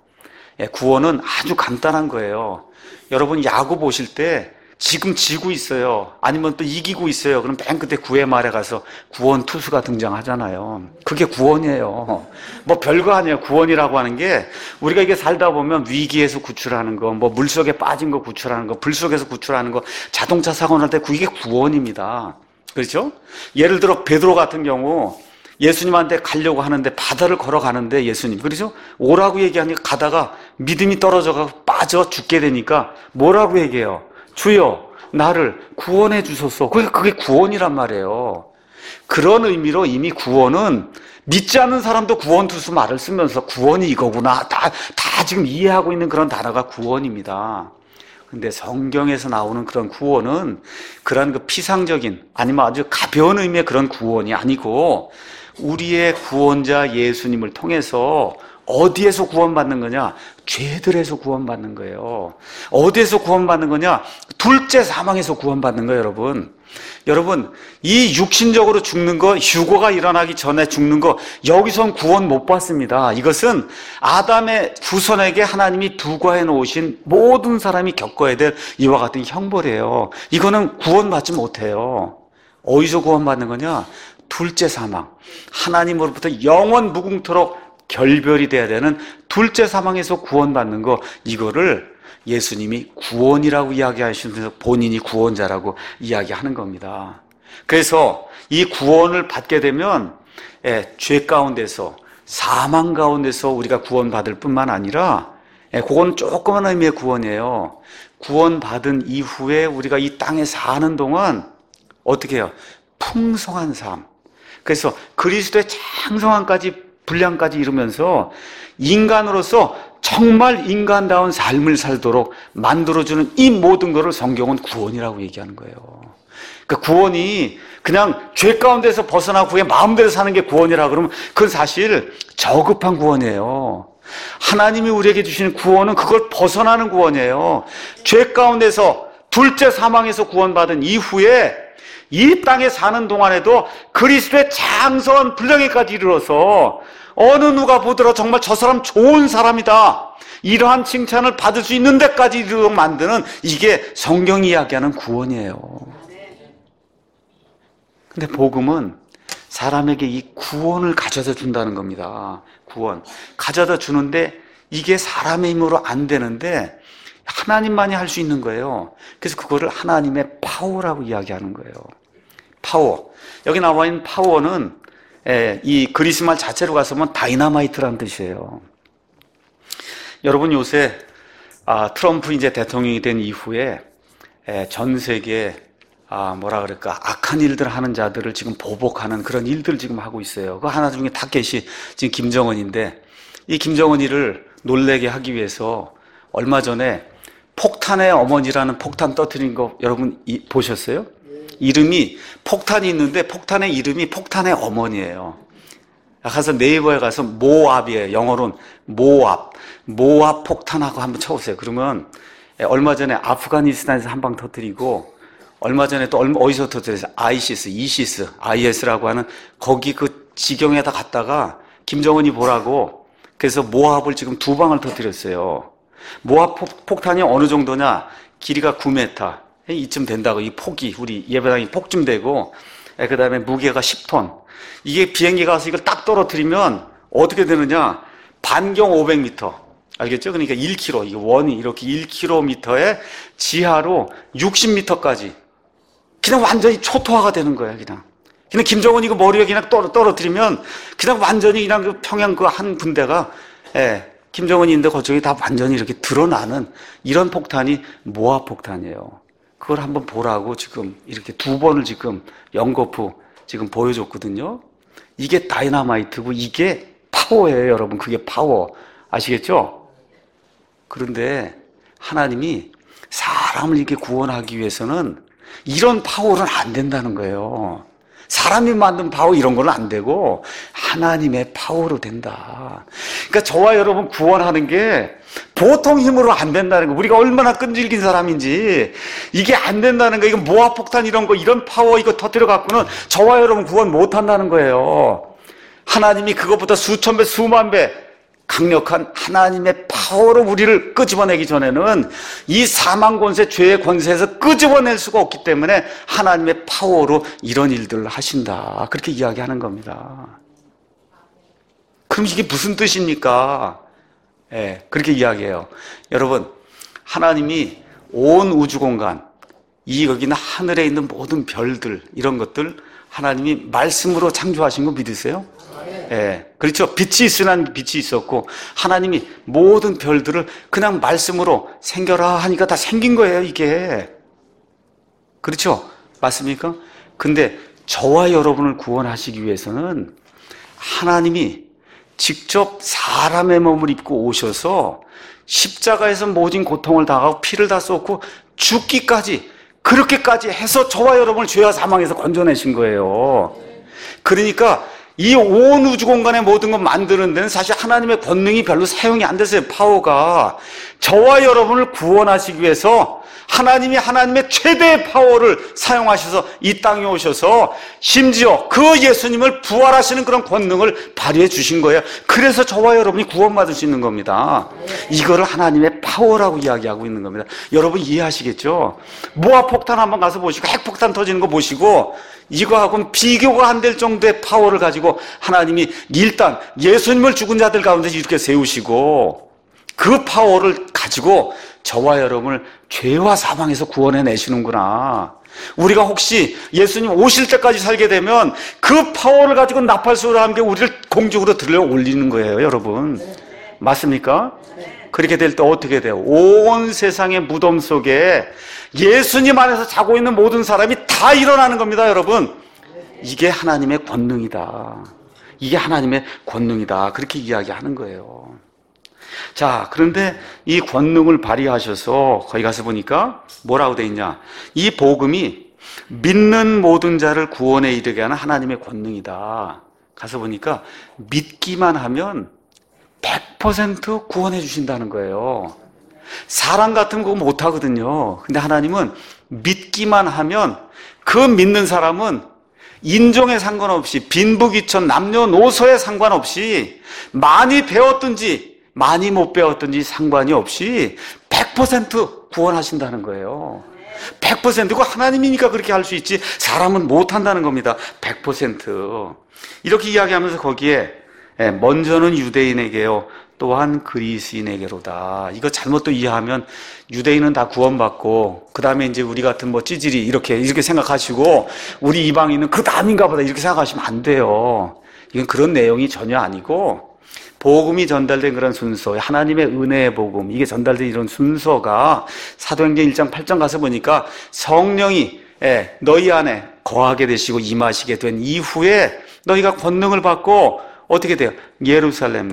구원은 아주 간단한 거예요. 여러분 야구 보실 때 지금 지고 있어요. 아니면 또 이기고 있어요. 그럼 맨 끝에 9회 말에 가서 구원 투수가 등장하잖아요. 그게 구원이에요. 뭐 별거 아니에요. 구원이라고 하는 게 우리가 이게 살다 보면 위기에서 구출하는 거, 뭐 물속에 빠진 거 구출하는 거, 불 속에서 구출하는 거, 자동차 사고 날 때 그게 구원입니다. 그렇죠? 예를 들어 베드로 같은 경우 예수님한테 가려고 하는데 바다를 걸어가는데 예수님, 그렇죠? 오라고 얘기하니까 가다가 믿음이 떨어져서 빠져 죽게 되니까 뭐라고 얘기해요? 주여, 나를 구원해 주소서. 그게 구원이란 말이에요. 그런 의미로 이미 구원은 믿지 않는 사람도 구원 투수 말을 쓰면서 구원이 이거구나. 다 지금 이해하고 있는 그런 단어가 구원입니다. 근데 성경에서 나오는 그런 구원은 그런 그 피상적인 아니면 아주 가벼운 의미의 그런 구원이 아니고 우리의 구원자 예수님을 통해서 어디에서 구원받는 거냐? 죄들에서 구원받는 거예요. 어디에서 구원받는 거냐? 둘째 사망에서 구원받는 거예요, 여러분. 여러분, 이 육신적으로 죽는 거, 휴거가 일어나기 전에 죽는 거, 여기선 구원 못 받습니다. 이것은 아담의 후손에게 하나님이 부과해 놓으신 모든 사람이 겪어야 될 이와 같은 형벌이에요. 이거는 구원받지 못해요. 어디서 구원받는 거냐? 둘째 사망. 하나님으로부터 영원 무궁토록 결별이 돼야 되는 둘째 사망에서 구원받는 거, 이거를 예수님이 구원이라고 이야기하시면서 본인이 구원자라고 이야기하는 겁니다. 그래서 이 구원을 받게 되면 죄 가운데서, 사망 가운데서 우리가 구원받을 뿐만 아니라 그건 조그만 의미의 구원이에요. 구원받은 이후에 우리가 이 땅에 사는 동안 어떻게 해요? 풍성한 삶. 그래서 그리스도의 장성함까지, 분량까지 이루면서 인간으로서 정말 인간다운 삶을 살도록 만들어주는 이 모든 것을 성경은 구원이라고 얘기하는 거예요. 그러니까 구원이 그냥 죄 가운데서 벗어나고 그게 마음대로 사는 게 구원이라 그러면 그건 사실 저급한 구원이에요. 하나님이 우리에게 주시는 구원은 그걸 벗어나는 구원이에요. 죄 가운데서 둘째 사망에서 구원받은 이후에 이 땅에 사는 동안에도 그리스도의 장성한 분량에까지 이르러서 어느 누가 보더라도 정말 저 사람 좋은 사람이다, 이러한 칭찬을 받을 수 있는 데까지 이르도록 만드는, 이게 성경이 이야기하는 구원이에요. 근데 복음은 사람에게 이 구원을 가져다 준다는 겁니다. 구원 가져다 주는데 이게 사람의 힘으로 안 되는데 하나님만이 할 수 있는 거예요. 그래서 그거를 하나님의 파워라고 이야기하는 거예요. 파워. 여기 나와 있는 파워는 이 그리스 말 자체로 가서 보면 다이너마이트라는 뜻이에요. 여러분 요새 트럼프 이제 대통령이 된 이후에 전 세계에 뭐라 그럴까, 악한 일들 하는 자들을 지금 보복하는 그런 일들 지금 하고 있어요. 그 하나 중에 타겟이 지금 김정은인데, 이 김정은이를 놀래게 하기 위해서 얼마 전에 폭탄의 어머니라는 폭탄 떠뜨린 거 여러분 보셨어요? 이름이 폭탄이 있는데 폭탄의 이름이 폭탄의 어머니예요. 가서 네이버에 가서 모압이에요. 영어로는 모압 폭탄하고 한번 쳐보세요. 그러면 얼마 전에 아프가니스탄에서 한 방 터뜨리고 얼마 전에 또 어디서 터뜨렸어요? IS라고 하는 거기 그 지경에다 갔다가 김정은이 보라고 그래서 모압을 지금 2방을 터뜨렸어요. 모압 폭탄이 어느 정도냐? 길이가 9m 이쯤 된다고. 이 폭이 우리 예배당이 폭쯤 되고 그 다음에 무게가 10톤. 이게 비행기 가서 이걸 딱 떨어뜨리면 어떻게 되느냐? 반경 500m. 알겠죠? 그러니까 1km. 이게 원이 이렇게 1km에 지하로 60m까지. 그냥 완전히 초토화가 되는 거야, 그냥. 그냥 김정은이 그 머리에 그냥 떨어뜨리면 그냥 완전히 그냥 그 평양 그 한 군데가, 김정은이 있는데 그쪽이 다 완전히 이렇게 드러나는 이런 폭탄이 모압 폭탄이에요. 그걸 한번 보라고 지금 이렇게 2번을 지금 연거푸 지금 보여줬거든요. 이게 다이너마이트고 이게 파워예요, 여러분. 그게 파워. 아시겠죠? 그런데 하나님이 사람을 이렇게 구원하기 위해서는 이런 파워는 안 된다는 거예요. 사람이 만든 파워 이런 건 안 되고 하나님의 파워로 된다. 그러니까 저와 여러분 구원하는 게 보통 힘으로 안 된다는 거. 우리가 얼마나 끈질긴 사람인지 이게 안 된다는 거. 이거 모아폭탄 이런 거 이런 파워 이거 터뜨려 갖고는 저와 여러분 구원 못 한다는 거예요. 하나님이 그것보다 수천 배 수만 배 강력한 하나님의 파워로 우리를 끄집어내기 전에는 이 사망 권세, 죄의 권세에서 끄집어낼 수가 없기 때문에 하나님의 파워로 이런 일들을 하신다. 그렇게 이야기하는 겁니다. 그럼 이게 무슨 뜻입니까? 그렇게 이야기해요. 여러분, 하나님이 온 우주 공간, 여기는 하늘에 있는 모든 별들, 이런 것들 하나님이 말씀으로 창조하신 거 믿으세요? 그렇죠. 빛이 있으란 빛이 있었고 하나님이 모든 별들을 그냥 말씀으로 생겨라 하니까 다 생긴 거예요, 이게. 그렇죠? 맞습니까? 근데 저와 여러분을 구원하시기 위해서는 하나님이 직접 사람의 몸을 입고 오셔서 십자가에서 모든 고통을 당하고 피를 다 쏟고 죽기까지 그렇게까지 해서 저와 여러분을 죄와 사망에서 건져내신 거예요. 그러니까 이 온 우주 공간의 모든 것 만드는 데는 사실 하나님의 권능이 별로 사용이 안 됐어요. 파워가. 저와 여러분을 구원하시기 위해서 하나님이 하나님의 최대의 파워를 사용하셔서 이 땅에 오셔서 심지어 그 예수님을 부활하시는 그런 권능을 발휘해 주신 거예요. 그래서 저와 여러분이 구원받을 수 있는 겁니다. 이거를 하나님의 파워라고 이야기하고 있는 겁니다. 여러분 이해하시겠죠? 모아폭탄 한번 가서 보시고 핵폭탄 터지는 거 보시고 이거하고는 비교가 안 될 정도의 파워를 가지고 하나님이 일단 예수님을 죽은 자들 가운데 이렇게 세우시고 그 파워를 가지고 저와 여러분을 죄와 사망에서 구원해 내시는구나. 우리가 혹시 예수님 오실 때까지 살게 되면 그 파워를 가지고 나팔소리와 함께 우리를 공중으로 들려 올리는 거예요, 여러분. 맞습니까? 그렇게 될 때 어떻게 돼요? 온 세상의 무덤 속에 예수님 안에서 자고 있는 모든 사람이 다 일어나는 겁니다, 여러분. 이게 하나님의 권능이다. 이게 하나님의 권능이다. 그렇게 이야기하는 거예요. 자, 그런데 이 권능을 발휘하셔서 거기 가서 보니까 뭐라고 돼 있냐? 이 복음이 믿는 모든 자를 구원에 이르게 하는 하나님의 권능이다. 가서 보니까 믿기만 하면 100% 구원해 주신다는 거예요. 사람 같으면 그거 못 하거든요. 근데 하나님은 믿기만 하면 그 믿는 사람은 인종에 상관없이 빈부귀천 남녀노소에 상관없이 많이 배웠든지 많이 못 배웠든지 상관이 없이 100% 구원하신다는 거예요. 100%고 하나님이니까 그렇게 할 수 있지 사람은 못 한다는 겁니다. 100%. 이렇게 이야기하면서 거기에 먼저는 유대인에게요 또한 그리스인에게로다. 이거 잘못 또 이해하면 유대인은 다 구원받고 그 다음에 이제 우리 같은 뭐 찌질이 이렇게 생각하시고 우리 이방인은 그 다음인가 보다 이렇게 생각하시면 안 돼요. 이건 그런 내용이 전혀 아니고 복음이 전달된 그런 순서, 하나님의 은혜의 복음, 이게 전달된 이런 순서가 사도행전 1장 8장 가서 보니까 성령이 너희 안에 거하게 되시고 임하시게 된 이후에 너희가 권능을 받고 어떻게 돼요? 예루살렘과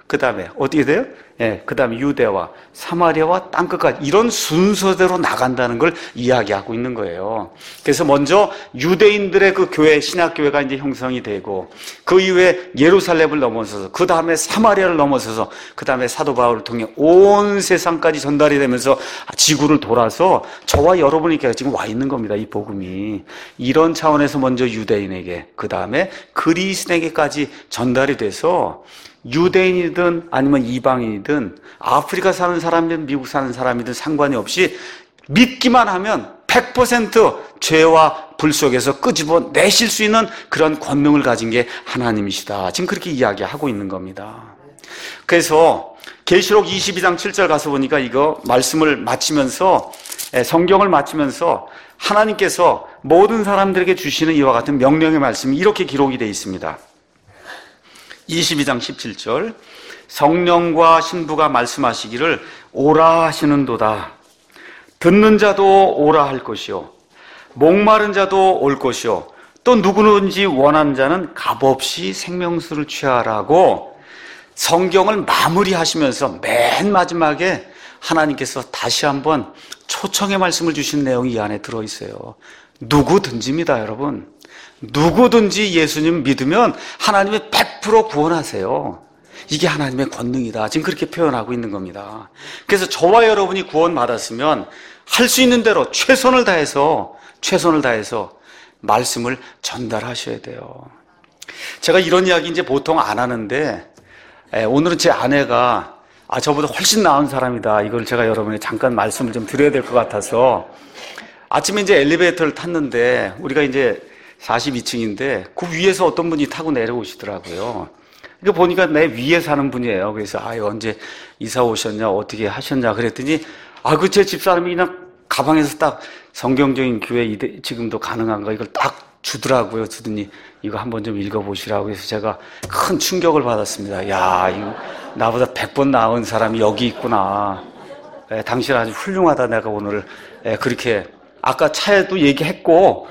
그 다음에 어떻게 돼요? 그 다음에 유대와 사마리아와 땅끝까지 이런 순서대로 나간다는 걸 이야기하고 있는 거예요. 그래서 먼저 유대인들의 그 교회, 신학교회가 이제 형성이 되고 그 이후에 예루살렘을 넘어서서 그 다음에 사마리아를 넘어서서 그 다음에 사도 바울을 통해 온 세상까지 전달이 되면서 지구를 돌아서 저와 여러분에게 지금 와 있는 겁니다. 이 복음이. 이런 차원에서 먼저 유대인에게 그 다음에 그리스인에게까지 전달이 돼서 유대인이든 아니면 이방인이든 아프리카 사는 사람이든 미국 사는 사람이든 상관이 없이 믿기만 하면 100% 죄와 불 속에서 끄집어 내실 수 있는 그런 권능을 가진 게 하나님이시다. 지금 그렇게 이야기하고 있는 겁니다. 그래서 계시록 22장 7절 가서 보니까 이거 말씀을 마치면서 성경을 마치면서 하나님께서 모든 사람들에게 주시는 이와 같은 명령의 말씀이 이렇게 기록이 되어 있습니다. 22장 17절 성령과 신부가 말씀하시기를 오라 하시는도다. 듣는 자도 오라 할 것이요 목마른 자도 올 것이요 또 누구든지 원하는 자는 값없이 생명수를 취하라고 성경을 마무리하시면서 맨 마지막에 하나님께서 다시 한번 초청의 말씀을 주신 내용이 이 안에 들어있어요. 누구든지입니다, 여러분. 누구든지 예수님 믿으면 하나님이 100% 구원하세요. 이게 하나님의 권능이다. 지금 그렇게 표현하고 있는 겁니다. 그래서 저와 여러분이 구원받았으면 할 수 있는 대로 최선을 다해서 말씀을 전달하셔야 돼요. 제가 이런 이야기 이제 보통 안 하는데 오늘은 제 아내가 저보다 훨씬 나은 사람이다. 이걸 제가 여러분에게 잠깐 말씀을 좀 드려야 될 것 같아서 아침에 이제 엘리베이터를 탔는데 우리가 이제 42층인데 그 위에서 어떤 분이 타고 내려오시더라고요. 그러니까 보니까 내 위에 사는 분이에요. 그래서 언제 이사 오셨냐 어떻게 하셨냐 그랬더니 그 제 집사람이 그냥 가방에서 딱 성경적인 교회 지금도 가능한가 이걸 딱 주더라고요. 주더니 이거 한번 좀 읽어보시라고 해서 제가 큰 충격을 받았습니다. 야, 이거 나보다 100번 나은 사람이 여기 있구나. 당신 아주 훌륭하다. 내가 오늘 그렇게 아까 차에도 얘기했고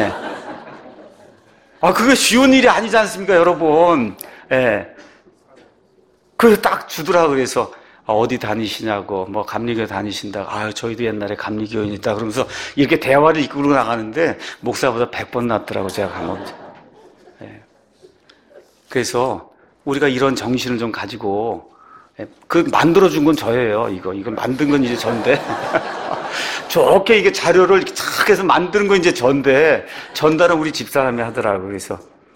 그게 쉬운 일이 아니지 않습니까, 여러분? 그래서 딱 주더라. 그래서 어디 다니시냐고, 뭐 감리교회 다니신다. 저희도 옛날에 감리교회였다. 그러면서 이렇게 대화를 이끌고 나가는데 목사보다 100번 낫더라고, 제가 가면. 그래서 우리가 이런 정신을 좀 가지고 만들어준 건 저예요. 이거 만든 건 이제 전데. 좋게 이게 자료를 이렇게 착 해서 만드는 건 이제 전데 전달은 우리 집사람이 하더라고요. 그래서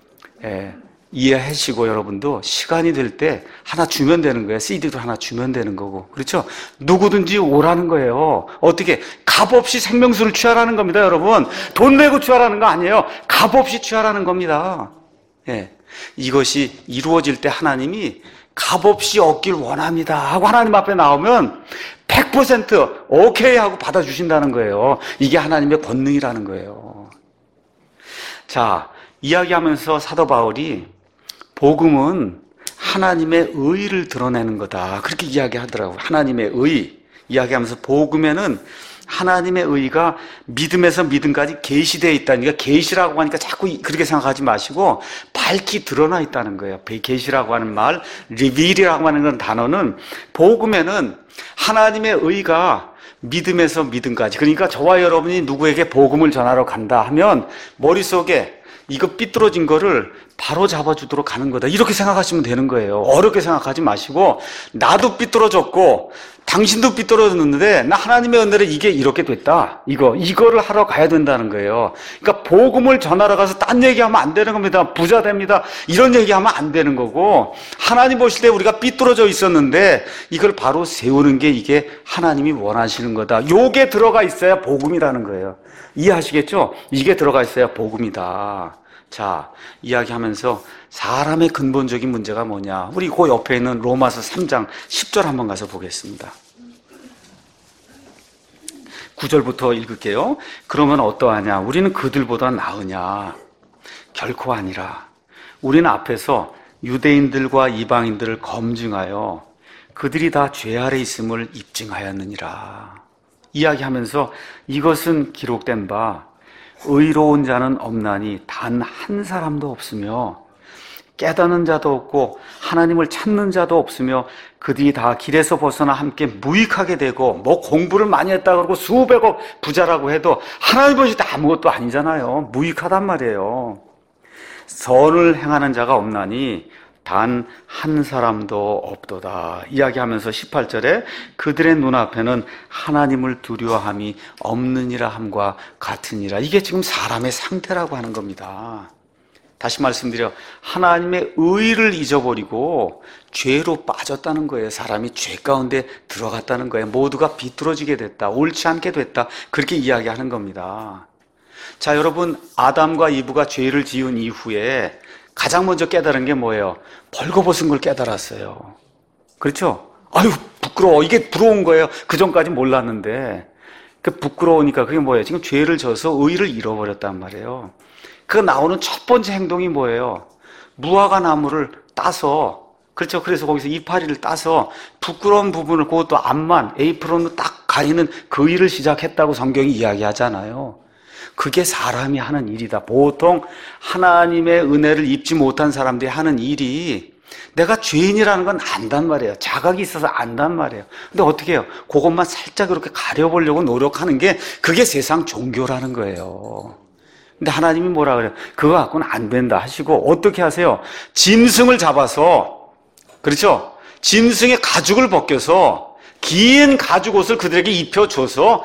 이해하시고 여러분도 시간이 될 때 하나 주면 되는 거예요. CD도 하나 주면 되는 거고. 그렇죠? 누구든지 오라는 거예요. 어떻게? 값없이 생명수를 취하라는 겁니다, 여러분. 돈 내고 취하라는 거 아니에요. 값없이 취하라는 겁니다. 이것이 이루어질 때 하나님이 값없이 얻길 원합니다 하고 하나님 앞에 나오면 100% 오케이 하고 받아주신다는 거예요. 이게 하나님의 권능이라는 거예요. 자, 이야기하면서 사도 바울이 복음은 하나님의 의를 드러내는 거다. 그렇게 이야기하더라고요. 하나님의 의. 이야기하면서 복음에는 하나님의 의가 믿음에서 믿음까지 계시되어 있다니까 계시라고 하니까 자꾸 그렇게 생각하지 마시고 밝히 드러나 있다는 거예요. 계시라고 하는 말, 리빌이라고 하는 그런 단어는 복음에는 하나님의 의가 믿음에서 믿음까지 그러니까 저와 여러분이 누구에게 복음을 전하러 간다 하면 머릿속에 이거 삐뚤어진 거를 바로 잡아주도록 하는 거다. 이렇게 생각하시면 되는 거예요. 어렵게 생각하지 마시고 나도 삐뚤어졌고 당신도 삐뚤어졌는데 나 하나님의 은혜로 이게 이렇게 됐다. 이거를 하러 가야 된다는 거예요. 그러니까 복음을 전하러 가서 딴 얘기하면 안 되는 겁니다. 부자 됩니다. 이런 얘기하면 안 되는 거고 하나님 보실 때 우리가 삐뚤어져 있었는데 이걸 바로 세우는 게 이게 하나님이 원하시는 거다. 요게 들어가 있어야 복음이라는 거예요. 이해하시겠죠? 이게 들어가 있어야 복음이다. 자, 이야기하면서 사람의 근본적인 문제가 뭐냐? 우리 그 옆에 있는 로마서 3장 10절 한번 가서 보겠습니다. 9절부터 읽을게요. 그러면 어떠하냐? 우리는 그들보다 나으냐? 결코 아니라. 우리는 앞에서 유대인들과 이방인들을 검증하여 그들이 다 죄 아래 있음을 입증하였느니라. 이야기하면서 이것은 기록된 바 의로운 자는 없나니 단 한 사람도 없으며 깨닫는 자도 없고 하나님을 찾는 자도 없으며 그들이 다 길에서 벗어나 함께 무익하게 되고 뭐 공부를 많이 했다 그러고 수백억 부자라고 해도 하나님 보실 때 아무것도 아니잖아요. 무익하단 말이에요. 선을 행하는 자가 없나니 단 한 사람도 없도다. 이야기하면서 18절에 그들의 눈앞에는 하나님을 두려워함이 없느니라 함과 같으니라. 이게 지금 사람의 상태라고 하는 겁니다. 다시 말씀드려, 하나님의 의를 잊어버리고 죄로 빠졌다는 거예요. 사람이 죄 가운데 들어갔다는 거예요. 모두가 비뚤어지게 됐다, 옳지 않게 됐다, 그렇게 이야기하는 겁니다. 자, 여러분, 아담과 이브가 죄를 지은 이후에 가장 먼저 깨달은 게 뭐예요? 벌거벗은 걸 깨달았어요. 그렇죠? 아유, 부끄러워. 이게 부러운 거예요. 그 전까지 몰랐는데. 그 부끄러우니까 그게 뭐예요? 지금 죄를 져서 의를 잃어버렸단 말이에요. 그 나오는 첫 번째 행동이 뭐예요? 무화과 나무를 따서, 그렇죠? 그래서 거기서 이파리를 따서 부끄러운 부분을, 그것도 앞만, 에이프론으로 딱 가리는 그 일을 시작했다고 성경이 이야기하잖아요. 그게 사람이 하는 일이다. 보통 하나님의 은혜를 입지 못한 사람들이 하는 일이, 내가 죄인이라는 건 안단 말이에요. 자각이 있어서 안단 말이에요. 근데 어떻게 해요? 그것만 살짝 이렇게 가려보려고 노력하는 게, 그게 세상 종교라는 거예요. 근데 하나님이 뭐라 그래요? 그거 갖고는 안 된다 하시고 어떻게 하세요? 짐승을 잡아서, 그렇죠? 짐승의 가죽을 벗겨서 긴 가죽옷을 그들에게 입혀줘서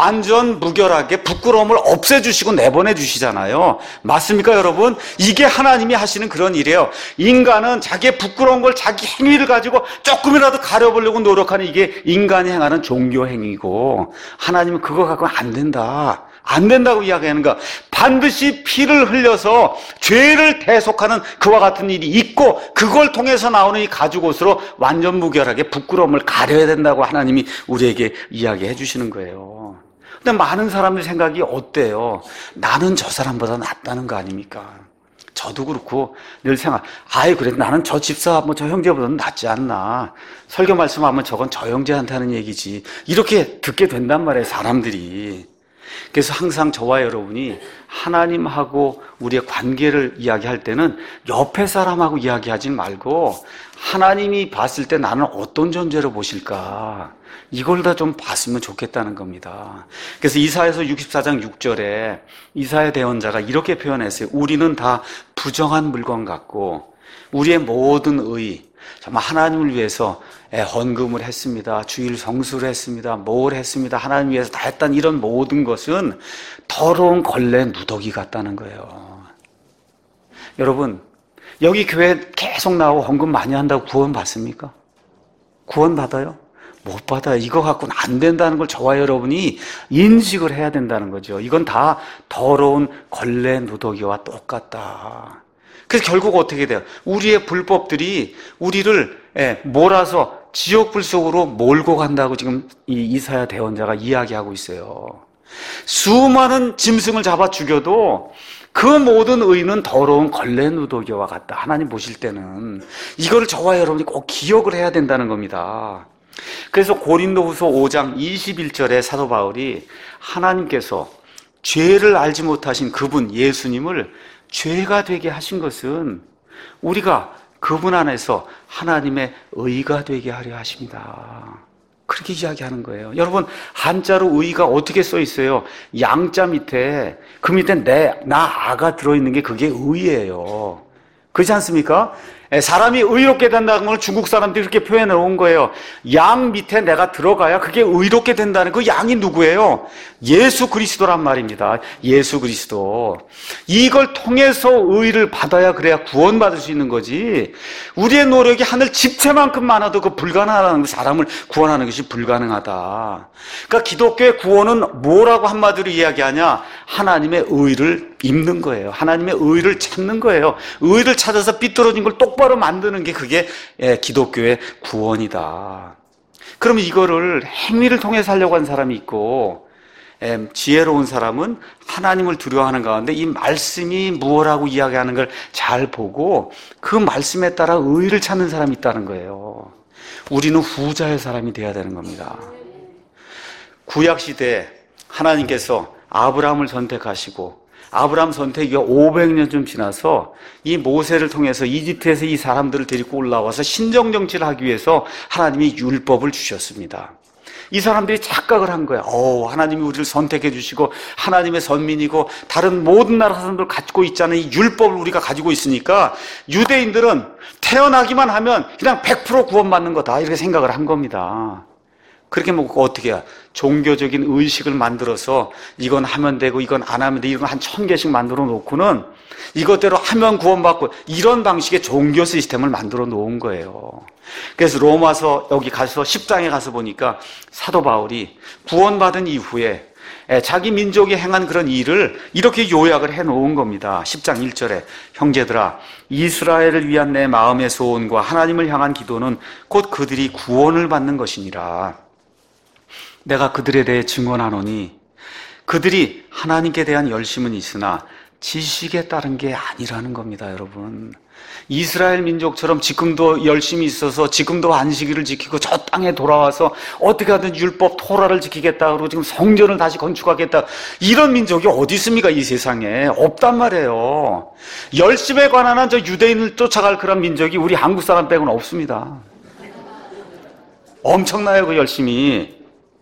완전 무결하게 부끄러움을 없애주시고 내보내주시잖아요. 맞습니까, 여러분? 이게 하나님이 하시는 그런 일이에요. 인간은 자기의 부끄러운 걸, 자기 행위를 가지고 조금이라도 가려보려고 노력하는, 이게 인간이 행하는 종교 행위고, 하나님은 그거 갖고는 안 된다, 안 된다고 이야기하는 거. 반드시 피를 흘려서 죄를 대속하는 그와 같은 일이 있고, 그걸 통해서 나오는 이 가죽옷으로 완전 무결하게 부끄러움을 가려야 된다고 하나님이 우리에게 이야기해 주시는 거예요. 근데 많은 사람들 생각이 어때요? 나는 저 사람보다 낫다는 거 아닙니까? 저도 그렇고 늘 생각, 아이 그래, 나는 저 집사, 저 형제보다는 낫지 않나, 설교 말씀하면 저건 저 형제한테 하는 얘기지, 이렇게 듣게 된단 말이에요, 사람들이. 그래서 항상 저와 여러분이 하나님하고 우리의 관계를 이야기할 때는 옆에 사람하고 이야기하지 말고, 하나님이 봤을 때 나는 어떤 존재로 보실까, 이걸 다 좀 봤으면 좋겠다는 겁니다. 그래서 이사야서 64장 6절에 이사야 대언자가 이렇게 표현했어요. 우리는 다 부정한 물건 같고 우리의 모든 의, 정말 하나님을 위해서 헌금을 했습니다, 주일 성수를 했습니다, 뭘 했습니다, 하나님 위해서 다 했다는 이런 모든 것은 더러운 걸레 누더기 같다는 거예요. 여러분, 여기 교회 계속 나오고 헌금 많이 한다고 구원 받습니까? 구원 받아요? 못 받아요. 이거 갖고는 안 된다는 걸 저와 여러분이 인식을 해야 된다는 거죠. 이건 다 더러운 걸레 누더기와 똑같다. 그래서 결국 어떻게 돼요? 우리의 불법들이 우리를 몰아서 지옥불 속으로 몰고 간다고 지금 이 이사야 대언자가 이야기하고 있어요. 수많은 짐승을 잡아 죽여도 그 모든 의는 더러운 걸레 누더기와 같다. 하나님 보실 때는 이거를 저와 여러분이 꼭 기억을 해야 된다는 겁니다. 그래서 고린도후서 5장 21절에 사도 바울이 하나님께서 죄를 알지 못하신 그분 예수님을 죄가 되게 하신 것은 우리가 그분 안에서 하나님의 의가 되게 하려 하십니다. 그렇게 이야기하는 거예요. 여러분, 한자로 의가 어떻게 써 있어요? 양자 밑에, 그 밑에 아가 들어있는 게 그게 의예요. 그렇지 않습니까? 사람이 의롭게 된다는 걸 중국 사람들이 그렇게 표현해 온 거예요. 양 밑에 내가 들어가야 그게 의롭게 된다는, 그 양이 누구예요? 예수 그리스도란 말입니다. 예수 그리스도. 이걸 통해서 의를 받아야, 그래야 구원받을 수 있는 거지. 우리의 노력이 하늘 집채만큼 많아도 그 불가능하다는 거, 사람을 구원하는 것이 불가능하다. 그러니까 기독교의 구원은 뭐라고 한마디로 이야기하냐? 하나님의 의를 입는 거예요. 하나님의 의를 찾는 거예요. 의를 찾아서 삐뚤어진 걸 똑바로 만드는 게, 그게 기독교의 구원이다. 그러면 이거를 행위를 통해 살려고 하는 사람이 있고, 지혜로운 사람은 하나님을 두려워하는 가운데 이 말씀이 무엇라고 이야기하는 걸 잘 보고 그 말씀에 따라 의를 찾는 사람이 있다는 거예요. 우리는 후자의 사람이 되어야 되는 겁니다. 구약시대에 하나님께서 아브라함을 선택하시고 아브라함 선택이 500년쯤 지나서 이 모세를 통해서 이집트에서 이 사람들을 데리고 올라와서 신정정치를 하기 위해서 하나님이 율법을 주셨습니다. 이 사람들이 착각을 한 거야. 하나님이 우리를 선택해 주시고 하나님의 선민이고 다른 모든 나라 사람들 갖고 있잖아요. 이 율법을 우리가 가지고 있으니까 유대인들은 태어나기만 하면 그냥 100% 구원받는 거다 이렇게 생각을 한 겁니다. 그렇게 먹고 어떻게 해야 종교적인 의식을 만들어서 이건 하면 되고 이건 안 하면 돼 이런 거 한 1000개씩 만들어 놓고는 이것대로 하면 구원받고 이런 방식의 종교 시스템을 만들어 놓은 거예요. 그래서 로마서 여기 가서 10장에 가서 보니까 사도 바울이 구원받은 이후에 자기 민족이 행한 그런 일을 이렇게 요약을 해 놓은 겁니다. 10장 1절에 형제들아 이스라엘을 위한 내 마음의 소원과 하나님을 향한 기도는 곧 그들이 구원을 받는 것이니라. 내가 그들에 대해 증언하노니 그들이 하나님께 대한 열심은 있으나 지식에 따른 게 아니라는 겁니다. 여러분, 이스라엘 민족처럼 지금도 열심히 있어서 지금도 안식일을 지키고 저 땅에 돌아와서 어떻게 하든 율법 토라를 지키겠다 그러고 지금 성전을 다시 건축하겠다 이런 민족이 어디 있습니까? 이 세상에 없단 말이에요. 열심에 관한 한 저 유대인을 쫓아갈 그런 민족이 우리 한국 사람 빼고는 없습니다. 엄청나요 그 열심이.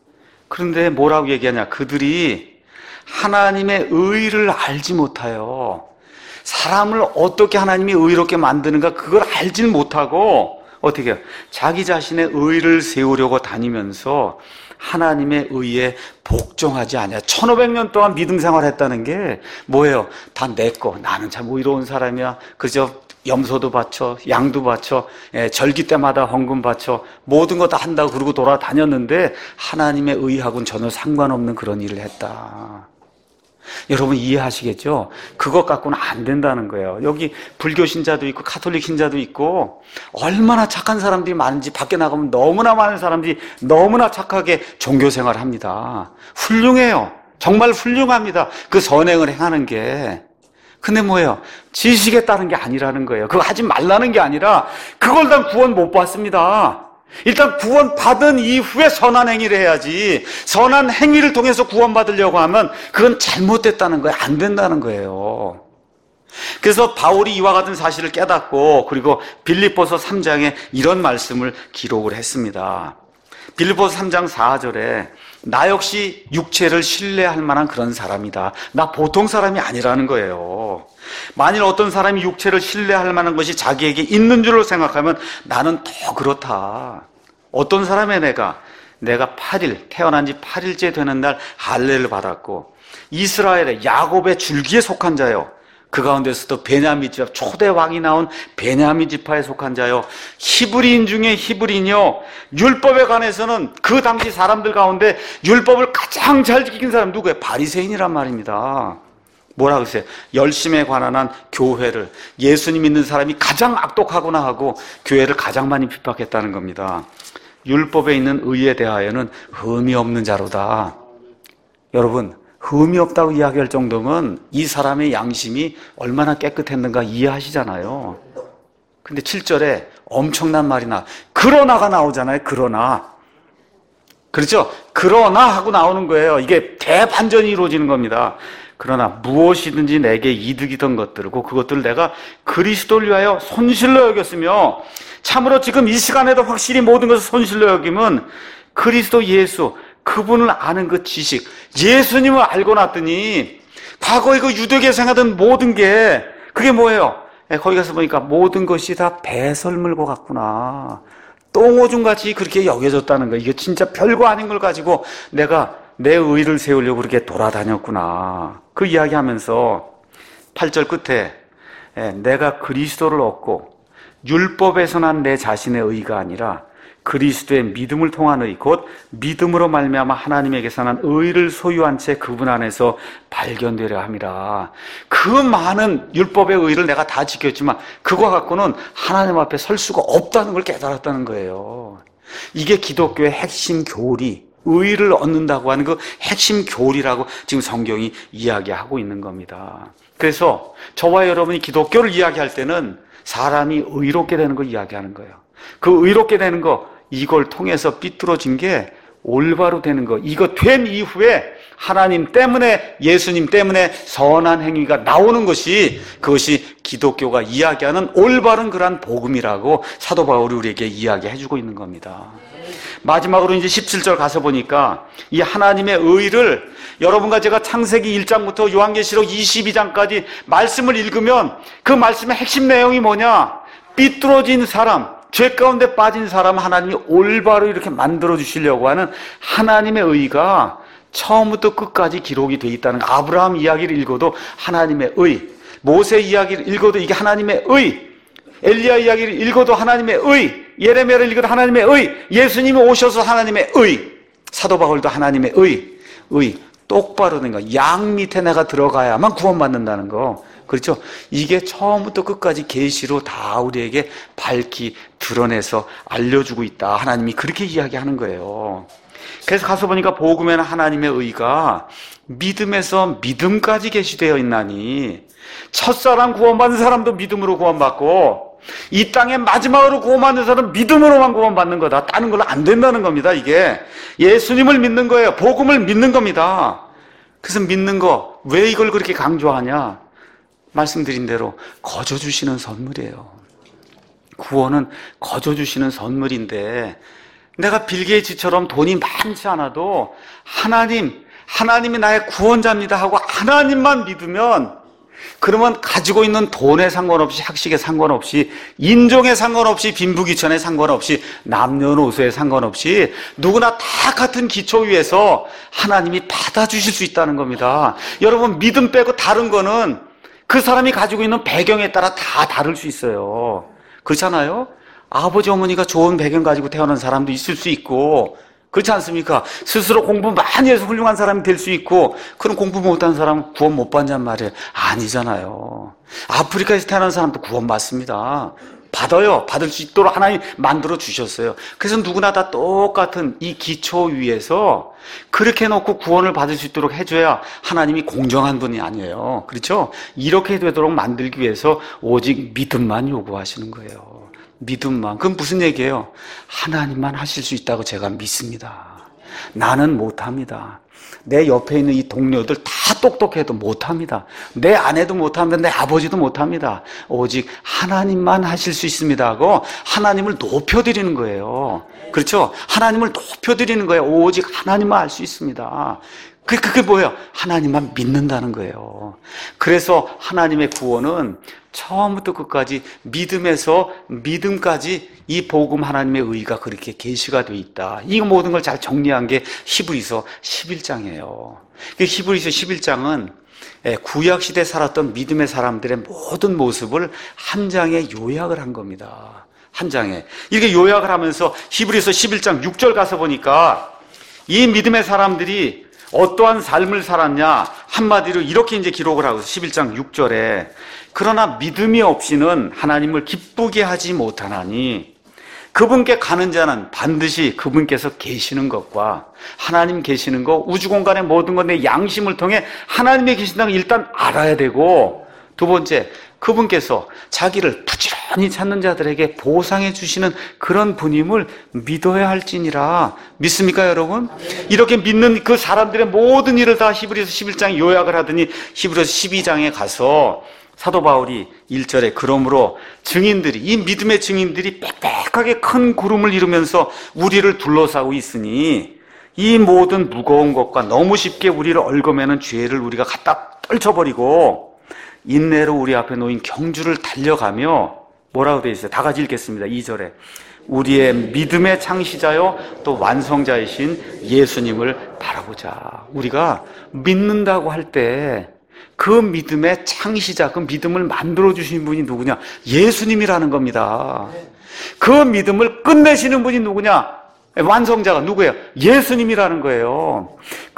그런데 뭐라고 얘기하냐, 그들이 하나님의 의를 알지 못하여 사람을 어떻게 하나님이 의롭게 만드는가 그걸 알지 못하고 어떻게 해요? 자기 자신의 의를 세우려고 다니면서 하나님의 의에 복종하지 않아요. 1500년 동안 믿음 생활했다는 게 뭐예요? 다 내 거. 나는 참 의로운 사람이야. 그저 염소도 바쳐, 양도 바쳐, 절기 때마다 헌금 바쳐, 모든 거 다 한다고 그러고 돌아다녔는데 하나님의 의하고는 전혀 상관없는 그런 일을 했다. 여러분 이해하시겠죠? 그것 갖고는 안 된다는 거예요. 여기 불교 신자도 있고 카톨릭 신자도 있고 얼마나 착한 사람들이 많은지 밖에 나가면 너무나 많은 사람들이 너무나 착하게 종교 생활을 합니다. 훌륭해요. 정말 훌륭합니다. 그 선행을 행하는 게. 근데 뭐예요? 지식에 따른 게 아니라는 거예요. 그거 하지 말라는 게 아니라 그걸 다 구원 못 받습니다. 일단 구원 받은 이후에 선한 행위를 해야지 선한 행위를 통해서 구원 받으려고 하면 그건 잘못됐다는 거예요. 안 된다는 거예요. 그래서 바울이 이와 같은 사실을 깨닫고 그리고 빌립보서 3장에 이런 말씀을 기록을 했습니다. 빌립보서 3장 4절에 나 역시 육체를 신뢰할 만한 그런 사람이다. 나 보통 사람이 아니라는 거예요. 만일 어떤 사람이 육체를 신뢰할 만한 것이 자기에게 있는 줄로 생각하면 나는 더 그렇다. 어떤 사람의 내가 8일, 태어난 지 8일째 되는 날 할례를 받았고 이스라엘의 야곱의 줄기에 속한 자요. 그 가운데서도 베냐민 지파, 초대 왕이 나온 베냐민 지파에 속한 자요. 히브리인 중에 히브리인이요. 율법에 관해서는 그 당시 사람들 가운데 율법을 가장 잘 지킨 사람 누구예요? 바리새인이란 말입니다. 뭐라 그랬어요? 열심에 관한 한 교회를, 예수님 믿는 사람이 가장 악독하구나 하고 교회를 가장 많이 핍박했다는 겁니다. 율법에 있는 의에 대하여는 흠이 없는 자로다. 여러분, 흠이 없다고 이야기할 정도면 이 사람의 양심이 얼마나 깨끗했는가 이해하시잖아요. 근데 7절에 엄청난 말이 그러나가 나오잖아요. 그러나. 그렇죠? 그러나 하고 나오는 거예요. 이게 대반전이 이루어지는 겁니다. 그러나 무엇이든지 내게 이득이던 것들을 그것들을 내가 그리스도를 위하여 손실로 여겼으며 참으로 지금 이 시간에도 확실히 모든 것을 손실로 여기면 그리스도 예수 그분을 아는 그 지식, 예수님을 알고 났더니 과거에 그 유대교에서 행하던 모든 게 그게 뭐예요? 거기 가서 보니까 모든 것이 다 배설물과 같구나. 똥오줌같이 그렇게 여겨졌다는 거예요. 이게 진짜 별거 아닌 걸 가지고 내가 내 의를 세우려고 그렇게 돌아다녔구나. 그 이야기하면서 8절 끝에 내가 그리스도를 얻고 율법에서 난 내 자신의 의가 아니라 그리스도의 믿음을 통한 의, 곧 믿음으로 말미암아 하나님에게서 난 의를 소유한 채 그분 안에서 발견되려 함이라. 그 많은 율법의 의를 내가 다 지켰지만 그거 갖고는 하나님 앞에 설 수가 없다는 걸 깨달았다는 거예요. 이게 기독교의 핵심 교리, 의를 얻는다고 하는 그 핵심 교리라고 지금 성경이 이야기하고 있는 겁니다. 그래서 저와 여러분이 기독교를 이야기할 때는 사람이 의롭게 되는 걸 이야기하는 거예요. 그 의롭게 되는 거, 이걸 통해서 삐뚤어진 게 올바로 되는 거, 이거 된 이후에 하나님 때문에, 예수님 때문에 선한 행위가 나오는 것이, 그것이 기독교가 이야기하는 올바른 그러한 복음이라고 사도 바울이 우리에게 이야기해주고 있는 겁니다. 마지막으로 이제 17절 가서 보니까 이 하나님의 의를, 여러분과 제가 창세기 1장부터 요한계시록 22장까지 말씀을 읽으면 그 말씀의 핵심 내용이 뭐냐? 삐뚤어진 사람, 죄 가운데 빠진 사람 하나님이 올바로 이렇게 만들어 주시려고 하는 하나님의 의가 처음부터 끝까지 기록이 되어 있다는 거. 아브라함 이야기를 읽어도 하나님의 의, 모세 이야기를 읽어도 이게 하나님의 의, 엘리야 이야기를 읽어도 하나님의 의, 예레미야를 읽어도 하나님의 의, 예수님이 오셔서 하나님의 의, 사도 바울도 하나님의 의, 똑바로 된 거. 양 밑에 내가 들어가야만 구원받는다는 거. 그렇죠? 이게 처음부터 끝까지 계시로 다 우리에게 밝히 드러내서 알려주고 있다. 하나님이 그렇게 이야기하는 거예요. 그래서 가서 보니까 복음에는 하나님의 의가 믿음에서 믿음까지 계시되어 있나니, 첫사람 구원받은 사람도 믿음으로 구원받고 이 땅에 마지막으로 구원받는 사람은 믿음으로만 구원받는 거다. 다른 걸로 안 된다는 겁니다. 이게 예수님을 믿는 거예요. 복음을 믿는 겁니다. 그래서 믿는 거, 왜 이걸 그렇게 강조하냐? 말씀드린 대로 거저 주시는 선물이에요. 구원은 거저 주시는 선물인데, 내가 빌 게이츠처럼 돈이 많지 않아도 하나님이 나의 구원자입니다 하고 하나님만 믿으면, 그러면 가지고 있는 돈에 상관없이, 학식에 상관없이, 인종에 상관없이, 빈부귀천에 상관없이, 남녀노소에 상관없이 누구나 다 같은 기초 위에서 하나님이 받아주실 수 있다는 겁니다. 여러분, 믿음 빼고 다른 거는 그 사람이 가지고 있는 배경에 따라 다 다를 수 있어요. 그렇잖아요? 아버지 어머니가 좋은 배경 가지고 태어난 사람도 있을 수 있고, 그렇지 않습니까? 스스로 공부 많이 해서 훌륭한 사람이 될 수 있고, 그럼 공부 못한 사람은 구원 못 받냔 말이에요. 아니잖아요. 아프리카에서 태어난 사람도 구원 받습니다. 받아요. 받을 수 있도록 하나님 만들어 주셨어요. 그래서 누구나 다 똑같은 이 기초 위에서 그렇게 해놓고 구원을 받을 수 있도록 해줘야 하나님이 공정한 분이 아니에요. 그렇죠? 이렇게 되도록 만들기 위해서 오직 믿음만 요구하시는 거예요. 믿음만. 그건 무슨 얘기예요? 하나님만 하실 수 있다고 제가 믿습니다. 나는 못합니다. 내 옆에 있는 이 동료들 다 똑똑해도 못합니다. 내 아내도 못합니다. 내 아버지도 못합니다. 오직 하나님만 하실 수 있습니다 하고 하나님을 높여드리는 거예요. 그렇죠? 하나님을 높여드리는 거예요. 오직 하나님만 할 수 있습니다. 그게 뭐예요? 하나님만 믿는다는 거예요. 그래서 하나님의 구원은 처음부터 끝까지 믿음에서 믿음까지 이 복음 하나님의 의가 그렇게 계시가 되어 있다. 이 모든 걸 잘 정리한 게 히브리서 11장이에요. 히브리서 11장은 구약시대에 살았던 믿음의 사람들의 모든 모습을 한 장에 요약을 한 겁니다. 한 장에. 이렇게 요약을 하면서 히브리서 11장 6절 가서 보니까 이 믿음의 사람들이 어떠한 삶을 살았냐, 한마디로 이렇게 이제 기록을 하고 11장 6절에 그러나 믿음이 없이는 하나님을 기쁘게 하지 못하나니 그분께 가는 자는 반드시 그분께서 계시는 것과 하나님 계시는 것, 우주공간의 모든 것, 내 양심을 통해 하나님이 계신다는 걸 일단 알아야 되고, 두 번째, 그분께서 자기를 부지런히 찾는 자들에게 보상해 주시는 그런 분임을 믿어야 할지니라. 믿습니까, 여러분? 이렇게 믿는 그 사람들의 모든 일을 다 히브리서 11장에 요약을 하더니 히브리서 12장에 가서 사도 바울이 1절에 그러므로 증인들이, 이 믿음의 증인들이 빽빽하게 큰 구름을 이루면서 우리를 둘러싸고 있으니 이 모든 무거운 것과 너무 쉽게 우리를 얽어매는 죄를 우리가 갖다 떨쳐버리고 인내로 우리 앞에 놓인 경주를 달려가며, 뭐라고 되어 있어요? 다 같이 읽겠습니다. 2절에 우리의 믿음의 창시자요 또 완성자이신 예수님을 바라보자. 우리가 믿는다고 할 때 그 믿음의 창시자, 그 믿음을 만들어주신 분이 누구냐? 예수님이라는 겁니다. 그 믿음을 끝내시는 분이 누구냐? 완성자가 누구예요? 예수님이라는 거예요.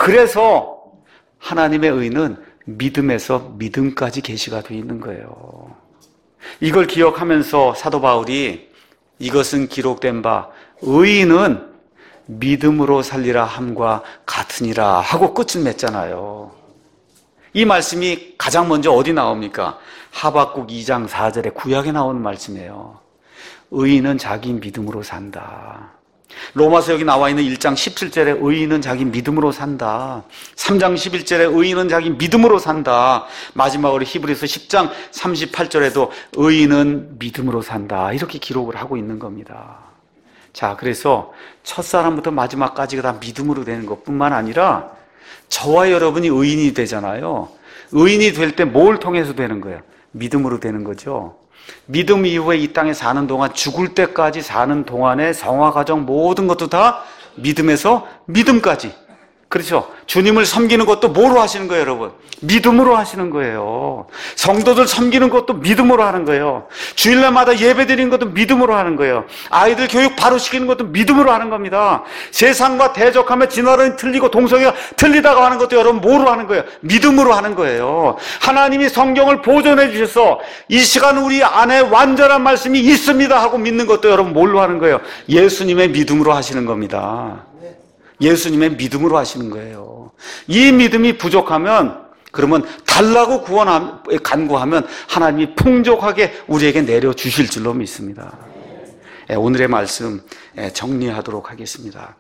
그래서 하나님의 의는 믿음에서 믿음까지 계시가 되어 있는 거예요. 이걸 기억하면서 사도 바울이 이것은 기록된 바 의인은 믿음으로 살리라 함과 같으니라 하고 끝을 맺잖아요. 이 말씀이 가장 먼저 어디 나옵니까? 하박국 2장 4절에 구약에 나오는 말씀이에요. 의인은 자기 믿음으로 산다. 로마서 여기 나와 있는 1장 17절에 의인은 자기 믿음으로 산다. 3장 11절에 의인은 자기 믿음으로 산다. 마지막으로 히브리서 10장 38절에도 의인은 믿음으로 산다. 이렇게 기록을 하고 있는 겁니다. 자, 그래서 첫사람부터 마지막까지가 다 믿음으로 되는 것뿐만 아니라 저와 여러분이 의인이 되잖아요. 의인이 될 때 뭘 통해서 되는 거예요? 믿음으로 되는 거죠. 믿음 이후에 이 땅에 사는 동안, 죽을 때까지 사는 동안의 성화 과정 모든 것도 다 믿음에서 믿음까지. 그렇죠? 주님을 섬기는 것도 뭐로 하시는 거예요, 여러분? 믿음으로 하시는 거예요. 성도들 섬기는 것도 믿음으로 하는 거예요. 주일날마다 예배 드리는 것도 믿음으로 하는 거예요. 아이들 교육 바로 시키는 것도 믿음으로 하는 겁니다. 세상과 대적하며 진화론이 틀리고 동성애가 틀리다고 하는 것도 여러분 뭐로 하는 거예요? 믿음으로 하는 거예요. 하나님이 성경을 보존해 주셔서 이 시간 우리 안에 완전한 말씀이 있습니다 하고 믿는 것도 여러분 뭘로 하는 거예요? 예수님의 믿음으로 하시는 겁니다. 예수님의 믿음으로 하시는 거예요. 이 믿음이 부족하면, 그러면 달라고 간구하면 하나님이 풍족하게 우리에게 내려주실 줄로 믿습니다. 오늘의 말씀 정리하도록 하겠습니다.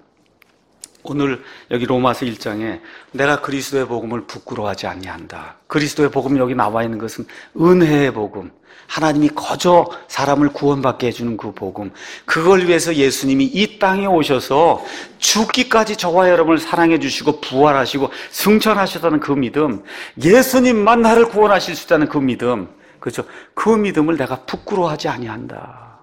오늘 여기 로마서 1장에 내가 그리스도의 복음을 부끄러워하지 아니한다. 그리스도의 복음 여기 나와 있는 것은 은혜의 복음. 하나님이 거저 사람을 구원받게 해주는 그 복음, 그걸 위해서 예수님이 이 땅에 오셔서 죽기까지 저와 여러분을 사랑해 주시고 부활하시고 승천하셨다는 그 믿음, 예수님만 나를 구원하실 수 있다는 그 믿음, 그렇죠? 그 믿음을 내가 부끄러워하지 아니한다.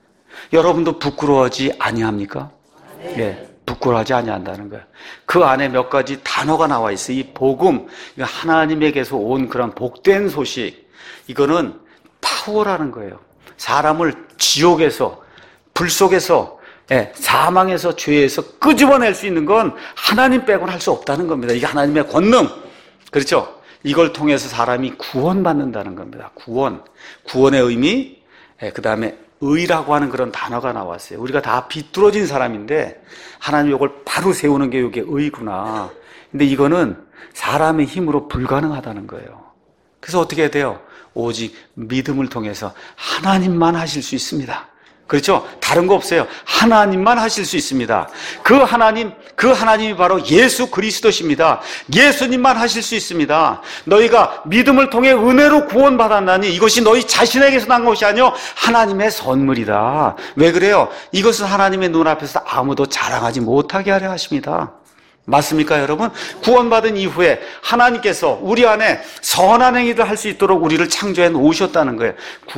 여러분도 부끄러워하지 아니합니까? 예. 부끄러워하지 아니한다는 거예요. 그 안에 몇 가지 단어가 나와 있어요. 이 복음, 하나님에게서 온 그런 복된 소식, 이거는 파워라는 거예요. 사람을 지옥에서, 불 속에서, 사망에서, 죄에서 끄집어낼 수 있는 건 하나님 빼고는 할 수 없다는 겁니다. 이게 하나님의 권능. 그렇죠? 이걸 통해서 사람이 구원받는다는 겁니다. 구원의 의미, 그 다음에 의라고 하는 그런 단어가 나왔어요. 우리가 다 비뚤어진 사람인데 하나님 이걸 바로 세우는 게 이게 의구나. 근데 이거는 사람의 힘으로 불가능하다는 거예요. 그래서 어떻게 해야 돼요? 오직 믿음을 통해서 하나님만 하실 수 있습니다. 그렇죠? 다른 거 없어요. 하나님만 하실 수 있습니다. 그 하나님이 바로 예수 그리스도십니다. 예수님만 하실 수 있습니다. 너희가 믿음을 통해 은혜로 구원받았나니 이것이 너희 자신에게서 난 것이 아니요 하나님의 선물이다. 왜 그래요? 이것은 하나님의 눈앞에서 아무도 자랑하지 못하게 하려 하십니다. 맞습니까, 여러분? 구원받은 이후에 하나님께서 우리 안에 선한 행위를 할 수 있도록 우리를 창조해 놓으셨다는 거예요.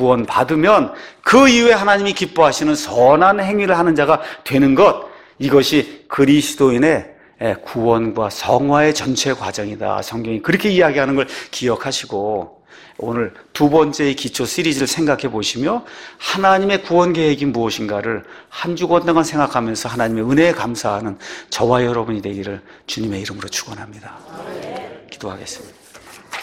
구원받으면 그 이후에 하나님이 기뻐하시는 선한 행위를 하는 자가 되는 것, 이것이 그리스도인의 구원과 성화의 전체 과정이다. 성경이 그렇게 이야기하는 걸 기억하시고 오늘 두 번째의 기초 시리즈를 생각해 보시며 하나님의 구원 계획이 무엇인가를 한 주간 동안 생각하면서 하나님의 은혜에 감사하는 저와 여러분이 되기를 주님의 이름으로 축원합니다. 기도하겠습니다.